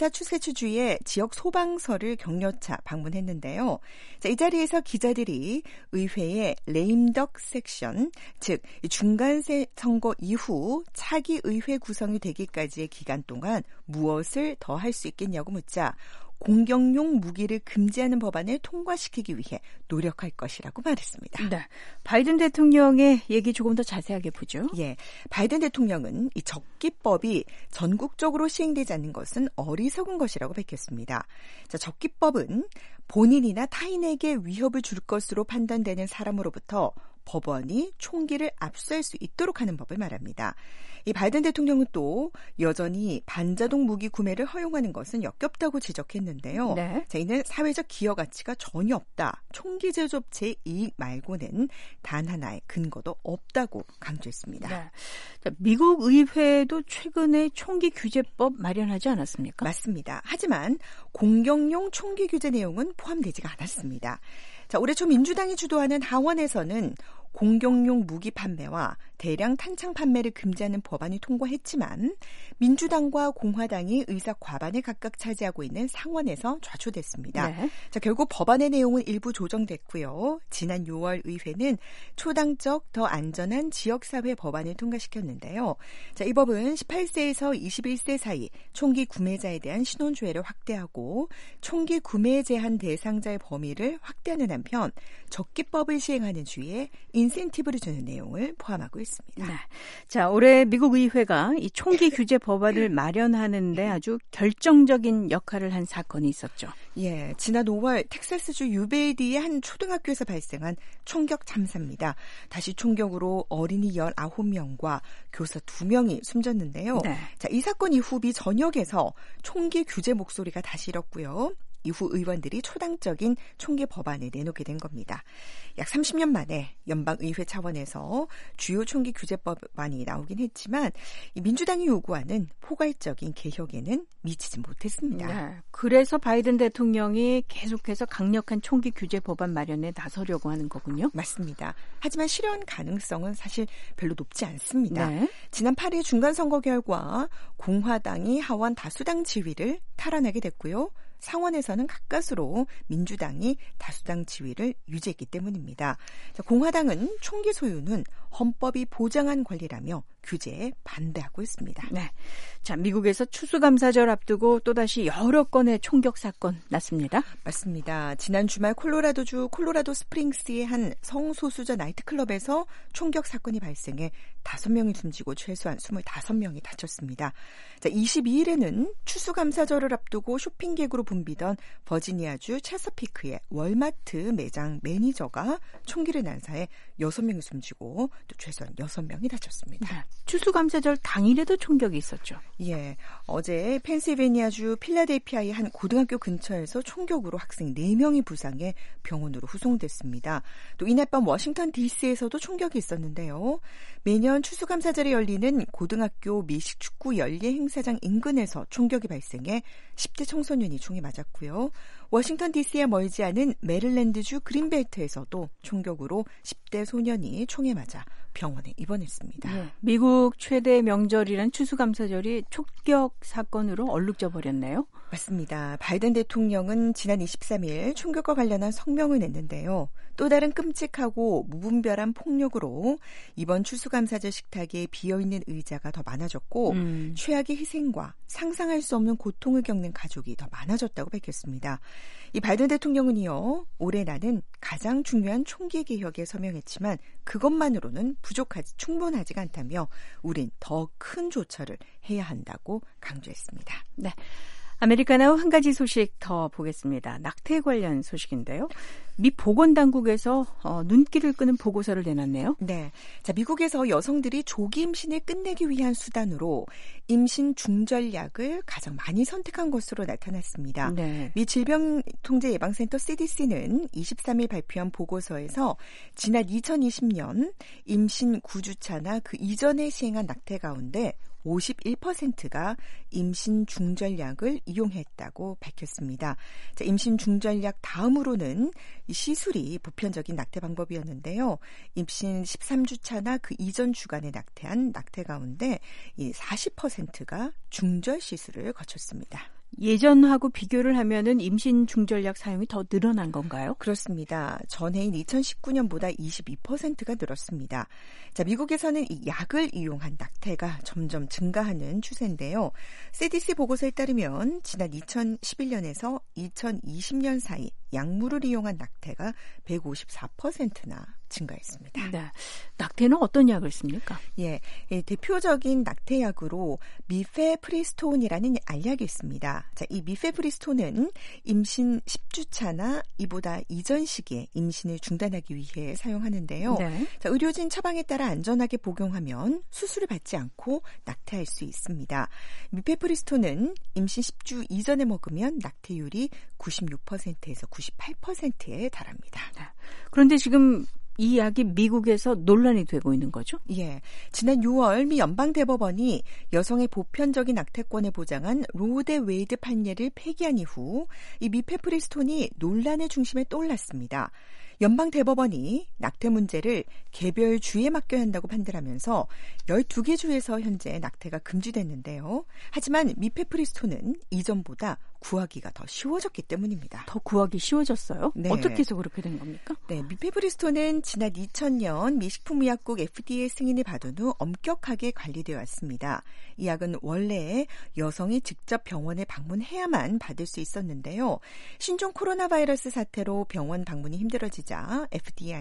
[SPEAKER 6] 매사추세츠주의 지역 소방서를 격려차 방문했는데요. 자, 이 자리에서 기자들이 의회의 레임덕 섹션, 즉 중간 선거 이후 차기 의회 구성이 되기까지의 기간 동안 무엇을 더 할 수 있겠냐고 묻자 공격용 무기를 금지하는 법안을 통과시키기 위해 노력할 것이라고 말했습니다.
[SPEAKER 3] 네, 바이든 대통령의 얘기 조금 더 자세하게 보죠.
[SPEAKER 6] 예, 바이든 대통령은 이 적기법이 전국적으로 시행되지 않는 것은 어리석은 것이라고 밝혔습니다. 자, 적기법은 본인이나 타인에게 위협을 줄 것으로 판단되는 사람으로부터 법원이 총기를 압수할 수 있도록 하는 법을 말합니다. 이 바이든 대통령은 또 여전히 반자동 무기 구매를 허용하는 것은 역겹다고 지적했는데요.
[SPEAKER 3] 네.
[SPEAKER 6] 자, 이는 사회적 기여 가치가 전혀 없다. 총기 제조업체의 이익 말고는 단 하나의 근거도 없다고 강조했습니다.
[SPEAKER 3] 네. 자, 미국 의회도 최근에 총기 규제법 마련하지 않았습니까?
[SPEAKER 6] 맞습니다. 하지만 공격용 총기 규제 내용은 포함되지가 않았습니다. 자, 올해 초 민주당이 주도하는 하원에서는 공격용 무기 판매와 대량 탄창 판매를 금지하는 법안이 통과했지만 민주당과 공화당이 의사 과반을 각각 차지하고 있는 상원에서 좌초됐습니다.
[SPEAKER 3] 네.
[SPEAKER 6] 자, 결국 법안의 내용은 일부 조정됐고요. 지난 6월 의회는 초당적 더 안전한 지역사회 법안을 통과시켰는데요. 자, 이 법은 18세에서 21세 사이 총기 구매자에 대한 신원조회를 확대하고 총기 구매 제한 대상자의 범위를 확대하는 한편 적기법을 시행하는 주의에 인센티브를 주는 내용을 포함하고 있습니다.
[SPEAKER 3] 네. 자, 올해 미국 의회가 이 총기 규제 법안을 마련하는데 아주 결정적인 역할을 한 사건이 있었죠.
[SPEAKER 6] 예, 지난 5월 텍사스주 유베이디의 한 초등학교에서 발생한 총격 참사입니다. 다시 총격으로 어린이 19명과 교사 2명이 숨졌는데요.
[SPEAKER 3] 네.
[SPEAKER 6] 자, 이 사건 이후 미 전역에서 총기 규제 목소리가 다시 일었고요. 이후 의원들이 초당적인 총기 법안을 내놓게 된 겁니다. 약 30년 만에 연방의회 차원에서 주요 총기 규제법안이 나오긴 했지만 이 민주당이 요구하는 포괄적인 개혁에는 미치지 못했습니다.
[SPEAKER 3] 네. 그래서 바이든 대통령이 계속해서 강력한 총기 규제 법안 마련에 나서려고 하는 거군요.
[SPEAKER 6] 맞습니다. 하지만 실현 가능성은 사실 별로 높지 않습니다.
[SPEAKER 3] 네.
[SPEAKER 6] 지난 8일 중간선거 결과 공화당이 하원 다수당 지위를 탈환하게 됐고요. 상원에서는 가까스로 민주당이 다수당 지위를 유지했기 때문입니다. 자, 공화당은 총기 소유는 헌법이 보장한 권리라며 규제에 반대하고 있습니다.
[SPEAKER 3] 네. 자, 미국에서 추수감사절 앞두고 또다시 여러 건의 총격 사건 났습니다.
[SPEAKER 6] 맞습니다. 지난 주말 콜로라도주 콜로라도 스프링스의 한 성소수자 나이트클럽에서 총격 사건이 발생해 5명이 숨지고 최소한 25명이 다쳤습니다. 자, 22일에는 추수감사절을 앞두고 쇼핑객으로 붐비던 버지니아주 체서피크의 월마트 매장 매니저가 총기를 난사해 6명이 숨지고 또 최소한 6명이 다쳤습니다.
[SPEAKER 3] 네. 추수감사절 당일에도 총격이 있었죠.
[SPEAKER 6] 예, 어제 펜실베니아주 필라델피아의 한 고등학교 근처에서 총격으로 학생 4명이 부상해 병원으로 후송됐습니다. 또 이날 밤 워싱턴 DC에서도 총격이 있었는데요. 매년 추수감사절에 열리는 고등학교 미식축구 연례 행사장 인근에서 총격이 발생해 10대 청소년이 총에 맞았고요. 워싱턴 DC에 멀지 않은 메릴랜드주 그린벨트에서도 총격으로 10대 소년이 총에 맞아 병원에 입원했습니다.
[SPEAKER 3] 네. 미국 최대 명절이란 추수감사절이 총격 사건으로 얼룩져 버렸네요.
[SPEAKER 6] 맞습니다. 바이든 대통령은 지난 23일 총격과 관련한 성명을 냈는데요. 또 다른 끔찍하고 무분별한 폭력으로 이번 추수감사절 식탁에 비어있는 의자가 더 많아졌고 최악의 희생과 상상할 수 없는 고통을 겪는 가족이 더 많아졌다고 밝혔습니다. 이 바이든 대통령은요, 올해 나는 가장 중요한 총기 개혁에 서명했지만 그것만으로는 충분하지가 않다며 우린 더 큰 조처를 해야 한다고 강조했습니다.
[SPEAKER 3] 네. 아메리카노 한 가지 소식 더 보겠습니다. 낙태 관련 소식인데요. 미 보건당국에서 눈길을 끄는 보고서를 내놨네요.
[SPEAKER 6] 네. 자, 미국에서 여성들이 조기 임신을 끝내기 위한 수단으로 임신 중절약을 가장 많이 선택한 것으로 나타났습니다.
[SPEAKER 3] 네.
[SPEAKER 6] 미 질병통제예방센터 CDC는 23일 발표한 보고서에서 지난 2020년 임신 9주차나 그 이전에 시행한 낙태 가운데 51%가 임신 중절약을 이용했다고 밝혔습니다. 자, 임신 중절약 다음으로는 이 시술이 보편적인 낙태 방법이었는데요. 임신 13주차나 그 이전 주간에 낙태한 낙태 가운데 이 40%가 중절 시술을 거쳤습니다.
[SPEAKER 3] 예전하고 비교를 하면은 임신 중절약 사용이 더 늘어난 건가요?
[SPEAKER 6] 그렇습니다. 전해인 2019년보다 22%가 늘었습니다. 자, 미국에서는 이 약을 이용한 낙태가 점점 증가하는 추세인데요. CDC 보고서에 따르면 지난 2011년에서 2020년 사이 약물을 이용한 낙태가 154%나 증가했습니다.
[SPEAKER 3] 네. 낙태는 어떤 약을 씁니까?
[SPEAKER 6] 예, 대표적인 낙태약으로 미페프리스톤이라는 알약이 있습니다. 자, 이 미페프리스톤은 임신 10주차나 이보다 이전 시기에 임신을 중단하기 위해 사용하는데요.
[SPEAKER 3] 네.
[SPEAKER 6] 자, 의료진 처방에 따라 안전하게 복용하면 수술을 받지 않고 낙태할 수 있습니다. 미페프리스톤은 임신 10주 이전에 먹으면 낙태율이 96%에서 98%에 달합니다.
[SPEAKER 3] 네. 그런데 지금 이 약이 미국에서 논란이 되고 있는 거죠?
[SPEAKER 6] 예. 지난 6월 미 연방대법원이 여성의 보편적인 낙태권을 보장한 로데 웨이드 판례를 폐기한 이후 이 미페프리스톤이 논란의 중심에 떠올랐습니다. 연방대법원이 낙태 문제를 개별 주에 맡겨야 한다고 판단하면서 12개 주에서 현재 낙태가 금지됐는데요. 하지만 미페프리스톤은 이전보다 구하기가 더 쉬워졌기 때문입니다.
[SPEAKER 3] 더 구하기 쉬워졌어요?
[SPEAKER 6] 네.
[SPEAKER 3] 어떻게 해서 그렇게 된 겁니까?
[SPEAKER 6] 네, 미페프리스톤은 지난 2000년 미 식품의약국 FDA 승인을 받은 후 엄격하게 관리되어 왔습니다. 이 약은 원래 여성이 직접 병원에 방문해야만 받을 수 있었는데요. 신종 코로나 바이러스 사태로 병원 방문이 힘들어지자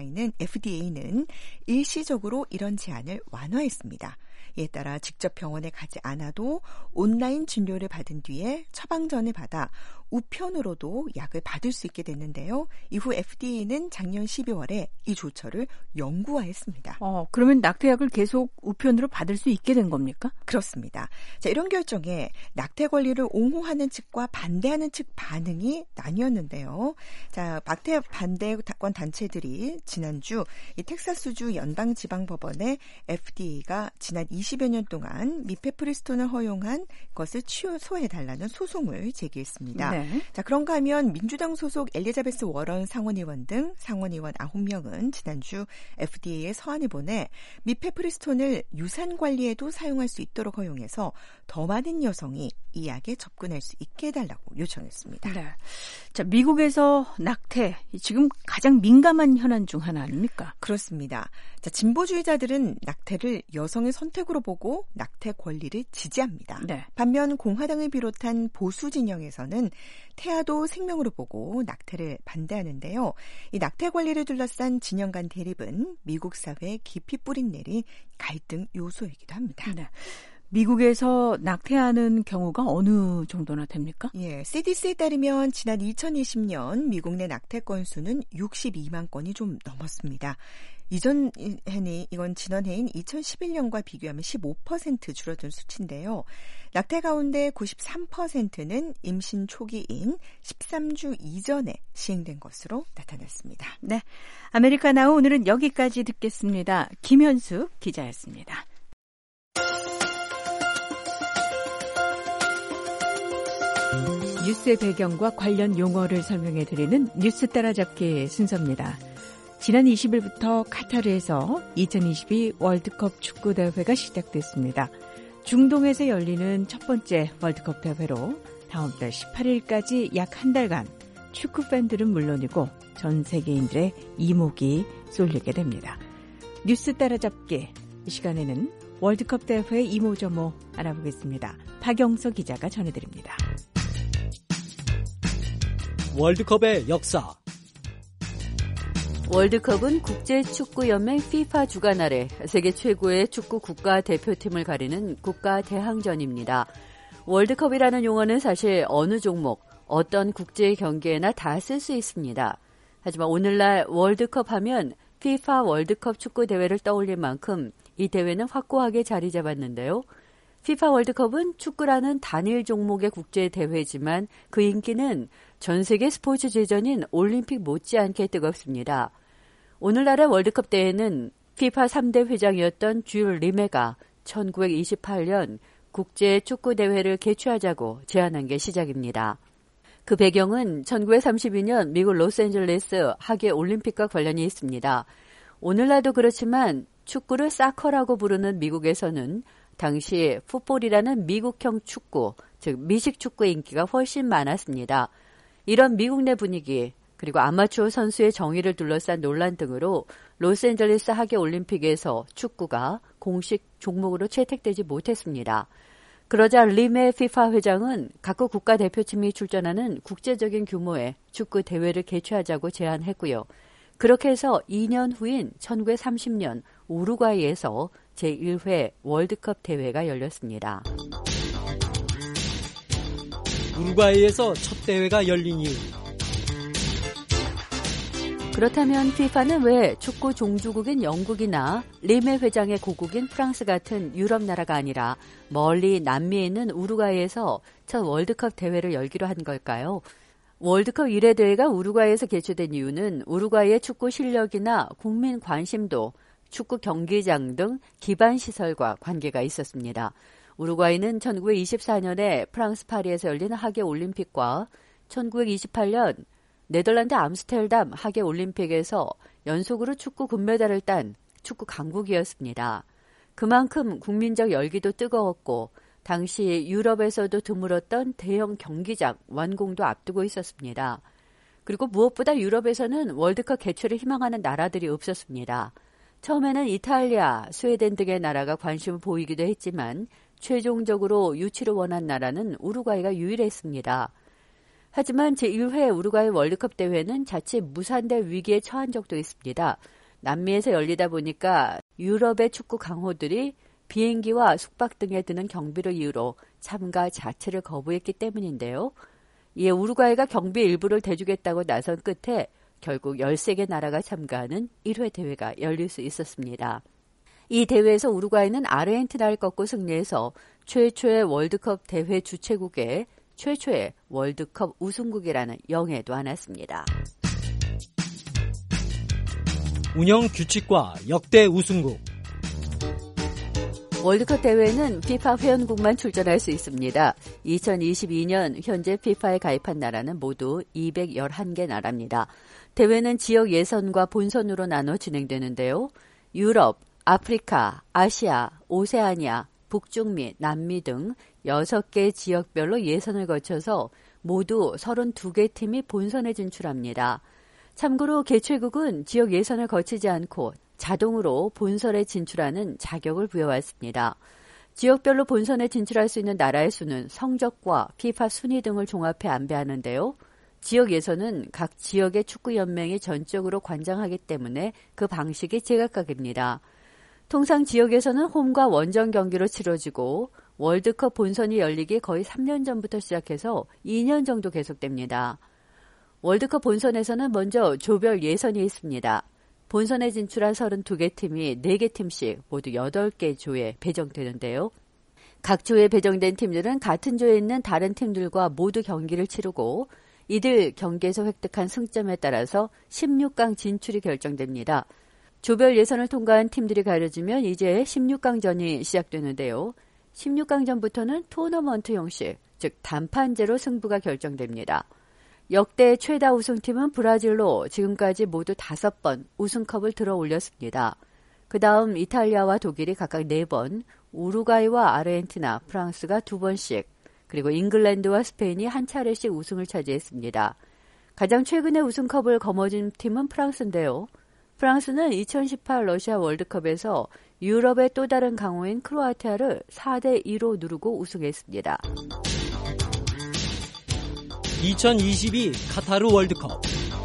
[SPEAKER 6] FDA는 일시적으로 이런 제한을 완화했습니다. 이에 따라 직접 병원에 가지 않아도 온라인 진료를 받은 뒤에 처방전을 받아 우편으로도 약을 받을 수 있게 됐는데요. 이후 FDA는 작년 12월에 이 조처를 영구화했습니다.
[SPEAKER 3] 그러면 낙태약을 계속 우편으로 받을 수 있게 된 겁니까?
[SPEAKER 6] 그렇습니다. 자, 이런 결정에 낙태 권리를 옹호하는 측과 반대하는 측 반응이 나뉘었는데요. 자, 낙태 반대권 단체들이 지난주 이 텍사스주 연방지방법원에 FDA가 지난 20여 년 동안 미페프리스톤을 허용한 것을 취소해달라는 소송을 제기했습니다. 네. 자, 그런가 하면 민주당 소속 엘리자베스 워런 상원의원 등 상원의원 9명은 지난주 FDA에 서한을 보내 미페프리스톤을 유산 관리에도 사용할 수 있도록 허용해서 더 많은 여성이 이 약에 접근할 수 있게 해달라고 요청했습니다.
[SPEAKER 3] 네. 자, 미국에서 낙태, 지금 가장 민감한 현안 중 하나 아닙니까?
[SPEAKER 6] 그렇습니다. 자, 진보주의자들은 낙태를 여성의 선택으로 보고 낙태 권리를 지지합니다. 네. 반면 공화당을 비롯한 보수 진영에서는 태아도 생명으로 보고 낙태를 반대하는데요. 이 낙태 권리를 둘러싼 진영 간 대립은 미국 사회에 깊이 뿌린 내린 갈등 요소이기도 합니다. 네.
[SPEAKER 3] 미국에서 낙태하는 경우가 어느 정도나 됩니까?
[SPEAKER 6] 예, CDC에 따르면 지난 2020년 미국 내 낙태 건수는 62만 건이 좀 넘었습니다. 이건 지난해인 2011년과 비교하면 15% 줄어든 수치인데요. 낙태 가운데 93%는 임신 초기인 13주 이전에 시행된 것으로 나타났습니다.
[SPEAKER 3] 네, 아메리카나우 오늘은 여기까지 듣겠습니다. 김현숙 기자였습니다. 뉴스의 배경과 관련 용어를 설명해드리는 뉴스 따라잡기 순서입니다. 지난 20일부터 카타르에서 2022 월드컵 축구대회가 시작됐습니다. 중동에서 열리는 첫 번째 월드컵 대회로 다음 달 18일까지 약 한 달간 축구 팬들은 물론이고 전 세계인들의 이목이 쏠리게 됩니다. 뉴스 따라잡기, 이 시간에는 월드컵 대회 이모저모 알아보겠습니다. 박영서 기자가 전해드립니다.
[SPEAKER 7] 월드컵의 역사.
[SPEAKER 5] 월드컵은 국제축구연맹 FIFA 주관 아래 세계 최고의 축구 국가대표팀을 가리는 국가대항전입니다. 월드컵이라는 용어는 사실 어느 종목, 어떤 국제 경기에나 다 쓸 수 있습니다. 하지만 오늘날 월드컵 하면 FIFA 월드컵 축구대회를 떠올릴 만큼 이 대회는 확고하게 자리 잡았는데요. FIFA 월드컵은 축구라는 단일 종목의 국제대회지만 그 인기는 전 세계 스포츠 제전인 올림픽 못지않게 뜨겁습니다. 오늘날의 월드컵 대회는 FIFA 3대 회장이었던 줄 리메가 1928년 국제축구대회를 개최하자고 제안한 게 시작입니다. 그 배경은 1932년 미국 로스앤젤레스 하계 올림픽과 관련이 있습니다. 오늘날도 그렇지만 축구를 사커라고 부르는 미국에서는 당시 풋볼이라는 미국형 축구, 즉 미식 축구의 인기가 훨씬 많았습니다. 이런 미국 내 분위기, 그리고 아마추어 선수의 정의를 둘러싼 논란 등으로 로스앤젤레스 하계 올림픽에서 축구가 공식 종목으로 채택되지 못했습니다. 그러자 리메 FIFA 회장은 각국 국가대표팀이 출전하는 국제적인 규모의 축구 대회를 개최하자고 제안했고요. 그렇게 해서 2년 후인 1930년 우루과이에서 제1회 월드컵 대회가 열렸습니다.
[SPEAKER 7] 우루과이에서 첫 대회가 열린 이유.
[SPEAKER 5] 그렇다면 FIFA는 왜 축구 종주국인 영국이나 리메 회장의 고국인 프랑스 같은 유럽 나라가 아니라 멀리 남미에 있는 우루과이에서 첫 월드컵 대회를 열기로 한 걸까요? 월드컵 1회 대회가 우루과이에서 개최된 이유는 우루과이의 축구 실력이나 국민 관심도, 축구 경기장 등 기반 시설과 관계가 있었습니다. 우루과이는 1924년에 프랑스 파리에서 열린 하계 올림픽과 1928년 네덜란드 암스테르담 하계올림픽에서 연속으로 축구 금메달을 딴 축구 강국이었습니다. 그만큼 국민적 열기도 뜨거웠고 당시 유럽에서도 드물었던 대형 경기장 완공도 앞두고 있었습니다. 그리고 무엇보다 유럽에서는 월드컵 개최를 희망하는 나라들이 없었습니다. 처음에는 이탈리아, 스웨덴 등의 나라가 관심을 보이기도 했지만 최종적으로 유치를 원한 나라는 우루과이가 유일했습니다. 하지만 제1회 우루과이 월드컵 대회는 자칫 무산될 위기에 처한 적도 있습니다. 남미에서 열리다 보니까 유럽의 축구 강호들이 비행기와 숙박 등에 드는 경비를 이유로 참가 자체를 거부했기 때문인데요. 이에 우루과이가 경비 일부를 대주겠다고 나선 끝에 결국 13개 나라가 참가하는 1회 대회가 열릴 수 있었습니다. 이 대회에서 우루과이는 아르헨티나를 꺾고 승리해서 최초의 월드컵 대회 주최국에 최초의 월드컵 우승국이라는 영예도 안았습니다.
[SPEAKER 7] 운영 규칙과 역대 우승국.
[SPEAKER 5] 월드컵 대회는 FIFA 회원국만 출전할 수 있습니다. 2022년 현재 FIFA에 가입한 나라는 모두 211개 나라입니다. 대회는 지역 예선과 본선으로 나눠 진행되는데요. 유럽, 아프리카, 아시아, 오세아니아, 북중미, 남미 등 6개 지역별로 예선을 거쳐서 모두 32개 팀이 본선에 진출합니다. 참고로 개최국은 지역 예선을 거치지 않고 자동으로 본선에 진출하는 자격을 부여왔습니다. 지역별로 본선에 진출할 수 있는 나라의 수는 성적과 FIFA 순위 등을 종합해 안배하는데요. 지역 예선은 각 지역의 축구연맹이 전적으로 관장하기 때문에 그 방식이 제각각입니다. 통상 지역에서는 홈과 원정 경기로 치러지고 월드컵 본선이 열리기 거의 3년 전부터 시작해서 2년 정도 계속됩니다. 월드컵 본선에서는 먼저 조별 예선이 있습니다. 본선에 진출한 32개 팀이 4개 팀씩 모두 8개 조에 배정되는데요. 각 조에 배정된 팀들은 같은 조에 있는 다른 팀들과 모두 경기를 치르고 이들 경기에서 획득한 승점에 따라서 16강 진출이 결정됩니다. 조별 예선을 통과한 팀들이 가려지면 이제 16강전이 시작되는데요. 16강전부터는 토너먼트 형식, 즉 단판제로 승부가 결정됩니다. 역대 최다 우승팀은 브라질로 지금까지 모두 5번 우승컵을 들어 올렸습니다. 그 다음 이탈리아와 독일이 각각 4번, 우루과이와 아르헨티나, 프랑스가 2번씩, 그리고 잉글랜드와 스페인이 한 차례씩 우승을 차지했습니다. 가장 최근에 우승컵을 거머쥔 팀은 프랑스인데요. 프랑스는 2018 러시아 월드컵에서 유럽의 또 다른 강호인 크로아티아를 4대2로 누르고 우승했습니다.
[SPEAKER 7] 2022 카타르 월드컵.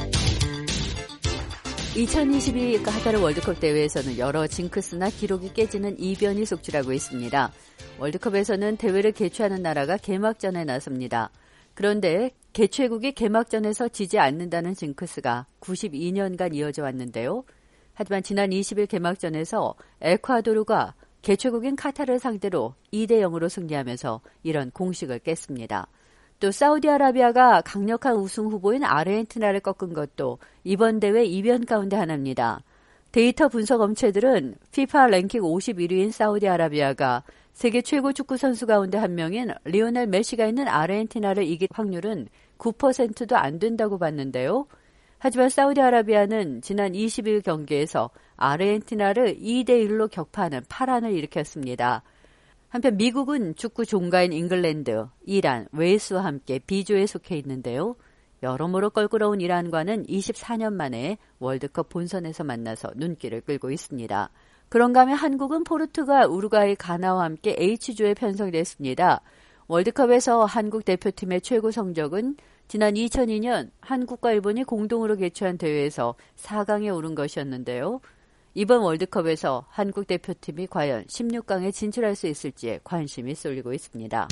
[SPEAKER 5] 2022 카타르 월드컵 대회에서는 여러 징크스나 기록이 깨지는 이변이 속출하고 있습니다. 월드컵에서는 대회를 개최하는 나라가 개막전에 나섭니다. 그런데 개최국이 개막전에서 지지 않는다는 징크스가 92년간 이어져 왔는데요. 하지만 지난 20일 개막전에서 에콰도르가 개최국인 카타르를 상대로 2대0으로 승리하면서 이런 공식을 깼습니다. 또 사우디아라비아가 강력한 우승 후보인 아르헨티나를 꺾은 것도 이번 대회 이변 가운데 하나입니다. 데이터 분석 업체들은 FIFA 랭킹 51위인 사우디아라비아가 세계 최고 축구 선수 가운데 한 명인 리오넬 메시가 있는 아르헨티나를 이길 확률은 9%도 안 된다고 봤는데요. 하지만 사우디아라비아는 지난 20일 경기에서 아르헨티나를 2대1로 격파하는 파란을 일으켰습니다. 한편 미국은 축구 종가인 잉글랜드, 이란, 웨일스와 함께 B조에 속해 있는데요. 여러모로 껄끄러운 이란과는 24년 만에 월드컵 본선에서 만나서 눈길을 끌고 있습니다. 그런가 하면 한국은 포르투갈, 우루과이, 가나와 함께 H조에 편성됐습니다. 월드컵에서 한국 대표팀의 최고 성적은 지난 2002년 한국과 일본이 공동으로 개최한 대회에서 4강에 오른 것이었는데요. 이번 월드컵에서 한국 대표팀이 과연 16강에 진출할 수 있을지에 관심이 쏠리고 있습니다.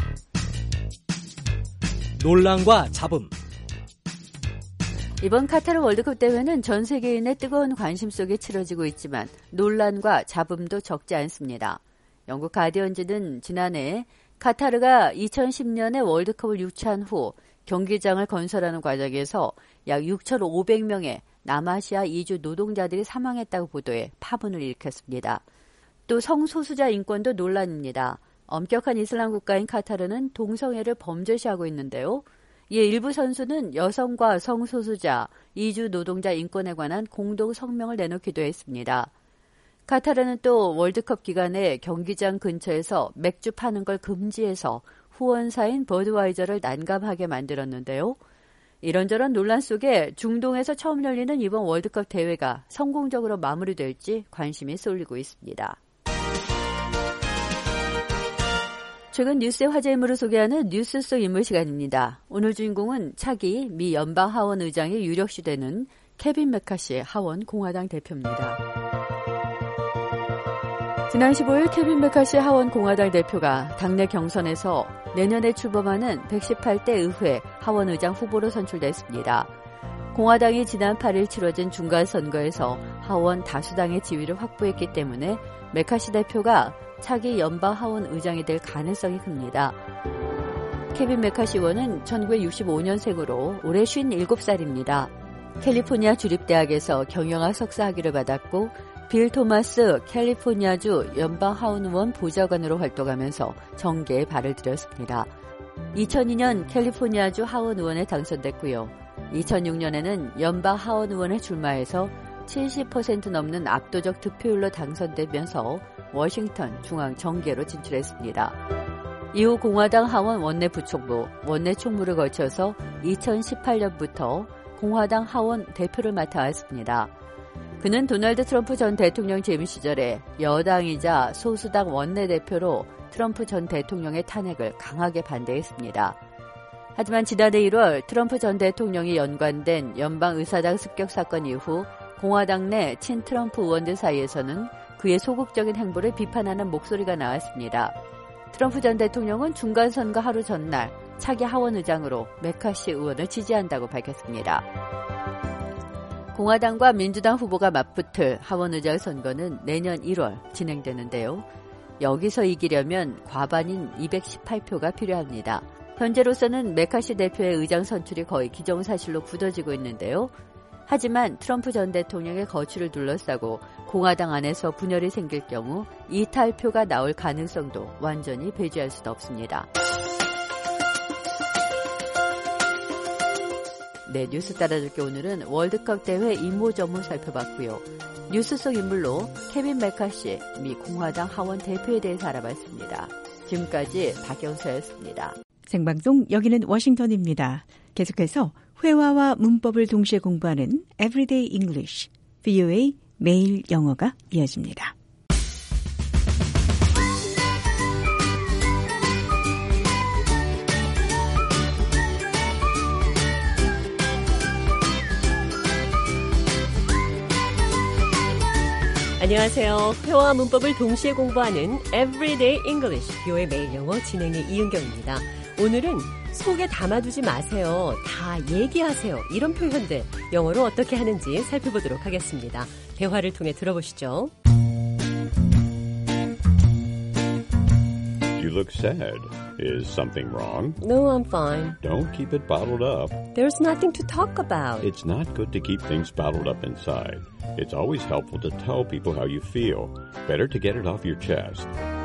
[SPEAKER 7] 논란과 잡음.
[SPEAKER 5] 이번 카타르 월드컵 대회는 전 세계인의 뜨거운 관심 속에 치러지고 있지만 논란과 잡음도 적지 않습니다. 영국 가디언즈는 지난해 카타르가 2010년에 월드컵을 유치한 후 경기장을 건설하는 과정에서 약 6,500명의 남아시아 이주 노동자들이 사망했다고 보도해 파문을 일으켰습니다. 또 성소수자 인권도 논란입니다. 엄격한 이슬람 국가인 카타르는 동성애를 범죄시하고 있는데요. 이에 일부 선수는 여성과 성소수자, 이주 노동자 인권에 관한 공동 성명을 내놓기도 했습니다. 카타르는 또 월드컵 기간에 경기장 근처에서 맥주 파는 걸 금지해서 후원사인 버드와이저를 난감하게 만들었는데요. 이런저런 논란 속에 중동에서 처음 열리는 이번 월드컵 대회가 성공적으로 마무리될지 관심이 쏠리고 있습니다. 최근 뉴스의 화제 인물을 소개하는 뉴스 속 인물 시간입니다. 오늘 주인공은 차기 미 연방 하원 의장에 유력시되는 케빈 메카시 하원 공화당 대표입니다. 지난 15일 케빈 메카시 하원 공화당 대표가 당내 경선에서 내년에 출범하는 118대 의회 하원 의장 후보로 선출됐습니다. 공화당이 지난 8일 치러진 중간선거에서 하원 다수당의 지위를 확보했기 때문에 메카시 대표가 차기 연방 하원 의장이 될 가능성이 큽니다. 케빈 메카시 의원은 1965년생으로 올해 57살입니다. 캘리포니아 주립대학에서 경영학 석사 학위를 받았고 빌 토마스 캘리포니아주 연방 하원 의원 보좌관으로 활동하면서 정계에 발을 들였습니다. 2002년 캘리포니아주 하원 의원에 당선됐고요. 2006년에는 연방 하원 의원에 출마해서 70% 넘는 압도적 득표율로 당선되면서 워싱턴 중앙 정계로 진출했습니다. 이후 공화당 하원 원내부총무, 원내총무를 거쳐서 2018년부터 공화당 하원 대표를 맡아왔습니다. 그는 도널드 트럼프 전 대통령 재임 시절에 여당이자 소수당 원내대표로 트럼프 전 대통령의 탄핵을 강하게 반대했습니다. 하지만 지난해 1월 트럼프 전 대통령이 연관된 연방의사당 습격 사건 이후 공화당 내 친트럼프 의원들 사이에서는 그의 소극적인 행보를 비판하는 목소리가 나왔습니다. 트럼프 전 대통령은 중간선거 하루 전날 차기 하원 의장으로 메카시 의원을 지지한다고 밝혔습니다. 공화당과 민주당 후보가 맞붙을 하원 의장 선거는 내년 1월 진행되는데요. 여기서 이기려면 과반인 218표가 필요합니다. 현재로서는 메카시 대표의 의장 선출이 거의 기정사실로 굳어지고 있는데요. 하지만 트럼프 전 대통령의 거취를 둘러싸고 공화당 안에서 분열이 생길 경우 이탈표가 나올 가능성도 완전히 배제할 수도 없습니다. 네, 뉴스 따라줄게 오늘은 월드컵 대회 이모저모 살펴봤고요. 뉴스 속 인물로 케빈 메카시 미 공화당 하원 대표에 대해서 알아봤습니다. 지금까지 박영서였습니다.
[SPEAKER 3] 생방송 여기는 워싱턴입니다. 계속해서 회화와 문법을 동시에 공부하는 Everyday English, VOA 매일 영어가 이어집니다.
[SPEAKER 8] 안녕하세요. 회화와 문법을 동시에 공부하는 Everyday English, VOA 매일 영어 진행의 이은경입니다. 오늘은 속에 담아두지 마세요. 다 얘기하세요. 이런 표현들 영어로 어떻게 하는지 살펴보도록 하겠습니다. 대화를 통해 들어보시죠.
[SPEAKER 9] You look sad. Is something wrong?
[SPEAKER 8] No, I'm fine.
[SPEAKER 9] Don't keep it bottled up.
[SPEAKER 8] There's nothing to talk about.
[SPEAKER 9] It's not good to keep things bottled up inside. It's always helpful to tell people how you feel. Better to get it off your chest.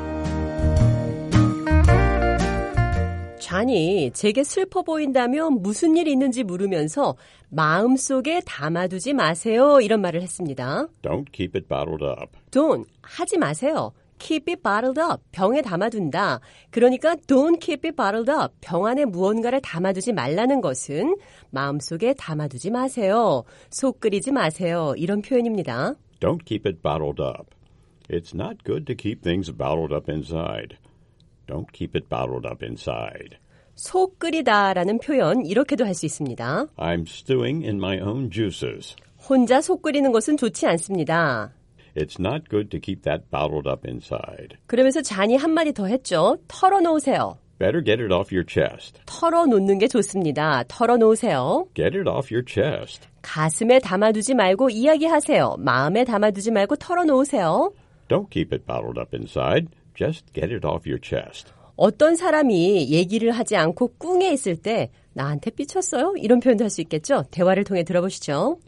[SPEAKER 8] 잔이 제게 슬퍼 보인다면 무슨 일이 있는지 물으면서 마음속에 담아두지 마세요. 이런 말을 했습니다.
[SPEAKER 9] Don't keep it bottled up.
[SPEAKER 8] Don't, 하지 마세요. Keep it bottled up, 병에 담아둔다. 그러니까 don't keep it bottled up, 병 안에 무언가를 담아두지 말라는 것은 마음속에 담아두지 마세요. 속 끓이지 마세요. 이런 표현입니다.
[SPEAKER 9] Don't keep it bottled up. It's not good to keep things bottled up inside. Don't keep it bottled up inside.
[SPEAKER 8] 속 끓이다라는 표현 이렇게도 할 수 있습니다.
[SPEAKER 9] I'm stewing in my own juices.
[SPEAKER 8] 혼자 속 끓이는 것은 좋지 않습니다.
[SPEAKER 9] It's not good to keep that bottled up inside.
[SPEAKER 8] 그러면서 잔이 한마디 더 했죠. 털어놓으세요.
[SPEAKER 9] Better get it off your chest.
[SPEAKER 8] 털어놓는 게 좋습니다. 털어놓으세요.
[SPEAKER 9] Get it off your chest.
[SPEAKER 8] 가슴에 담아두지 말고 이야기하세요. 마음에 담아두지 말고 털어놓으세요.
[SPEAKER 9] Don't keep it bottled up inside. Just get it off your chest.
[SPEAKER 8] 어떤 사람이 얘기를 하지 않고 꿍에 있을 때 나한테 삐쳤어요? 이런 표현도 할 수 있겠죠? 대화를 통해 들어보시죠.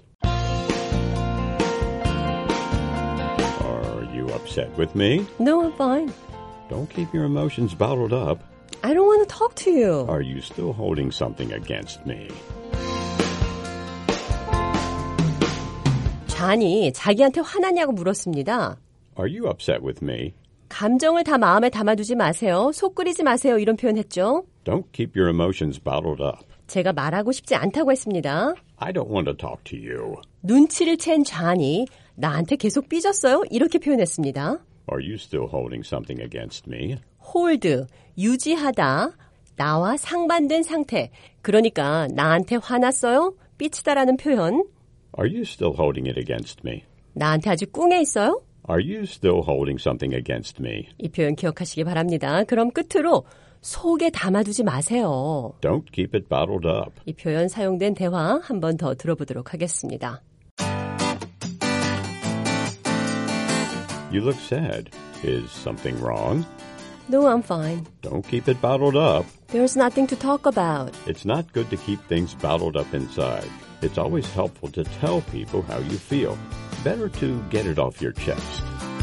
[SPEAKER 9] Are you upset with me?
[SPEAKER 8] No, I'm fine.
[SPEAKER 9] Don't keep your emotions bottled up.
[SPEAKER 8] I don't want to talk to you.
[SPEAKER 9] Are you still holding something against me?
[SPEAKER 8] 잔이 자기한테 화났냐고 물었습니다.
[SPEAKER 9] Are you upset with me?
[SPEAKER 8] 감정을 다 마음에 담아두지 마세요. 속 끓이지 마세요. 이런 표현했죠.
[SPEAKER 9] Don't keep your emotions bottled up.
[SPEAKER 8] 제가 말하고 싶지 않다고 했습니다.
[SPEAKER 9] I don't want to talk to you.
[SPEAKER 8] 눈치를 챈 잔이 나한테 계속 삐졌어요? 이렇게 표현했습니다.
[SPEAKER 9] Are you still holding something against me?
[SPEAKER 8] hold, 유지하다, 나와 상반된 상태. 그러니까 나한테 화났어요? 삐치다라는 표현.
[SPEAKER 9] Are you still holding it against me?
[SPEAKER 8] 나한테 아주 꿍해 있어요?
[SPEAKER 9] Are you still holding something against me?
[SPEAKER 8] 이 표현 기억하시기 바랍니다. 그럼 끝으로 속에 담아두지 마세요.
[SPEAKER 9] Don't keep it bottled up.
[SPEAKER 8] 이 표현 사용된 대화 한 번 더 들어보도록 하겠습니다.
[SPEAKER 9] You look sad. Is something wrong?
[SPEAKER 8] No, I'm fine.
[SPEAKER 9] Don't keep it bottled up.
[SPEAKER 8] There's nothing to talk about.
[SPEAKER 9] It's not good to keep things bottled up inside. It's always helpful to tell people how you feel. Better to get it off your chest.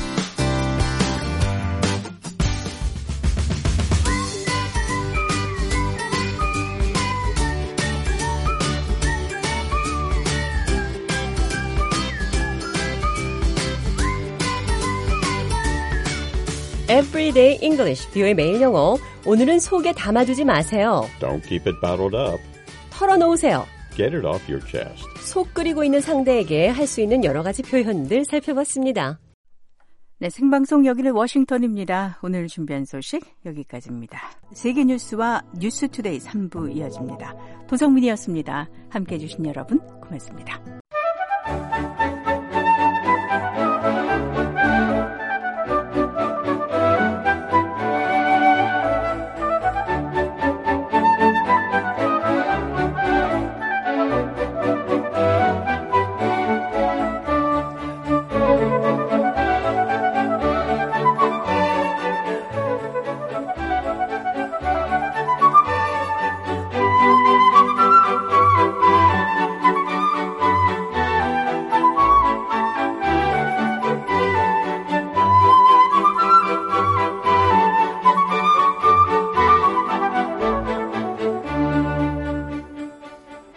[SPEAKER 8] Everyday English, 뷰의 매일 영어. 오늘은 속에 담아두지 마세요.
[SPEAKER 9] Don't keep it bottled up.
[SPEAKER 8] 털어놓으세요.
[SPEAKER 9] Get it off your chest.
[SPEAKER 8] 속 끓이고 있는 상대에게 할 수 있는 여러 가지 표현들 살펴봤습니다.
[SPEAKER 3] 네, 생방송 여기는 워싱턴입니다. 오늘 준비한 소식 여기까지입니다. 세계 뉴스와 뉴스투데이 3부 이어집니다. 도성민이었습니다. 함께해 주신 여러분 고맙습니다.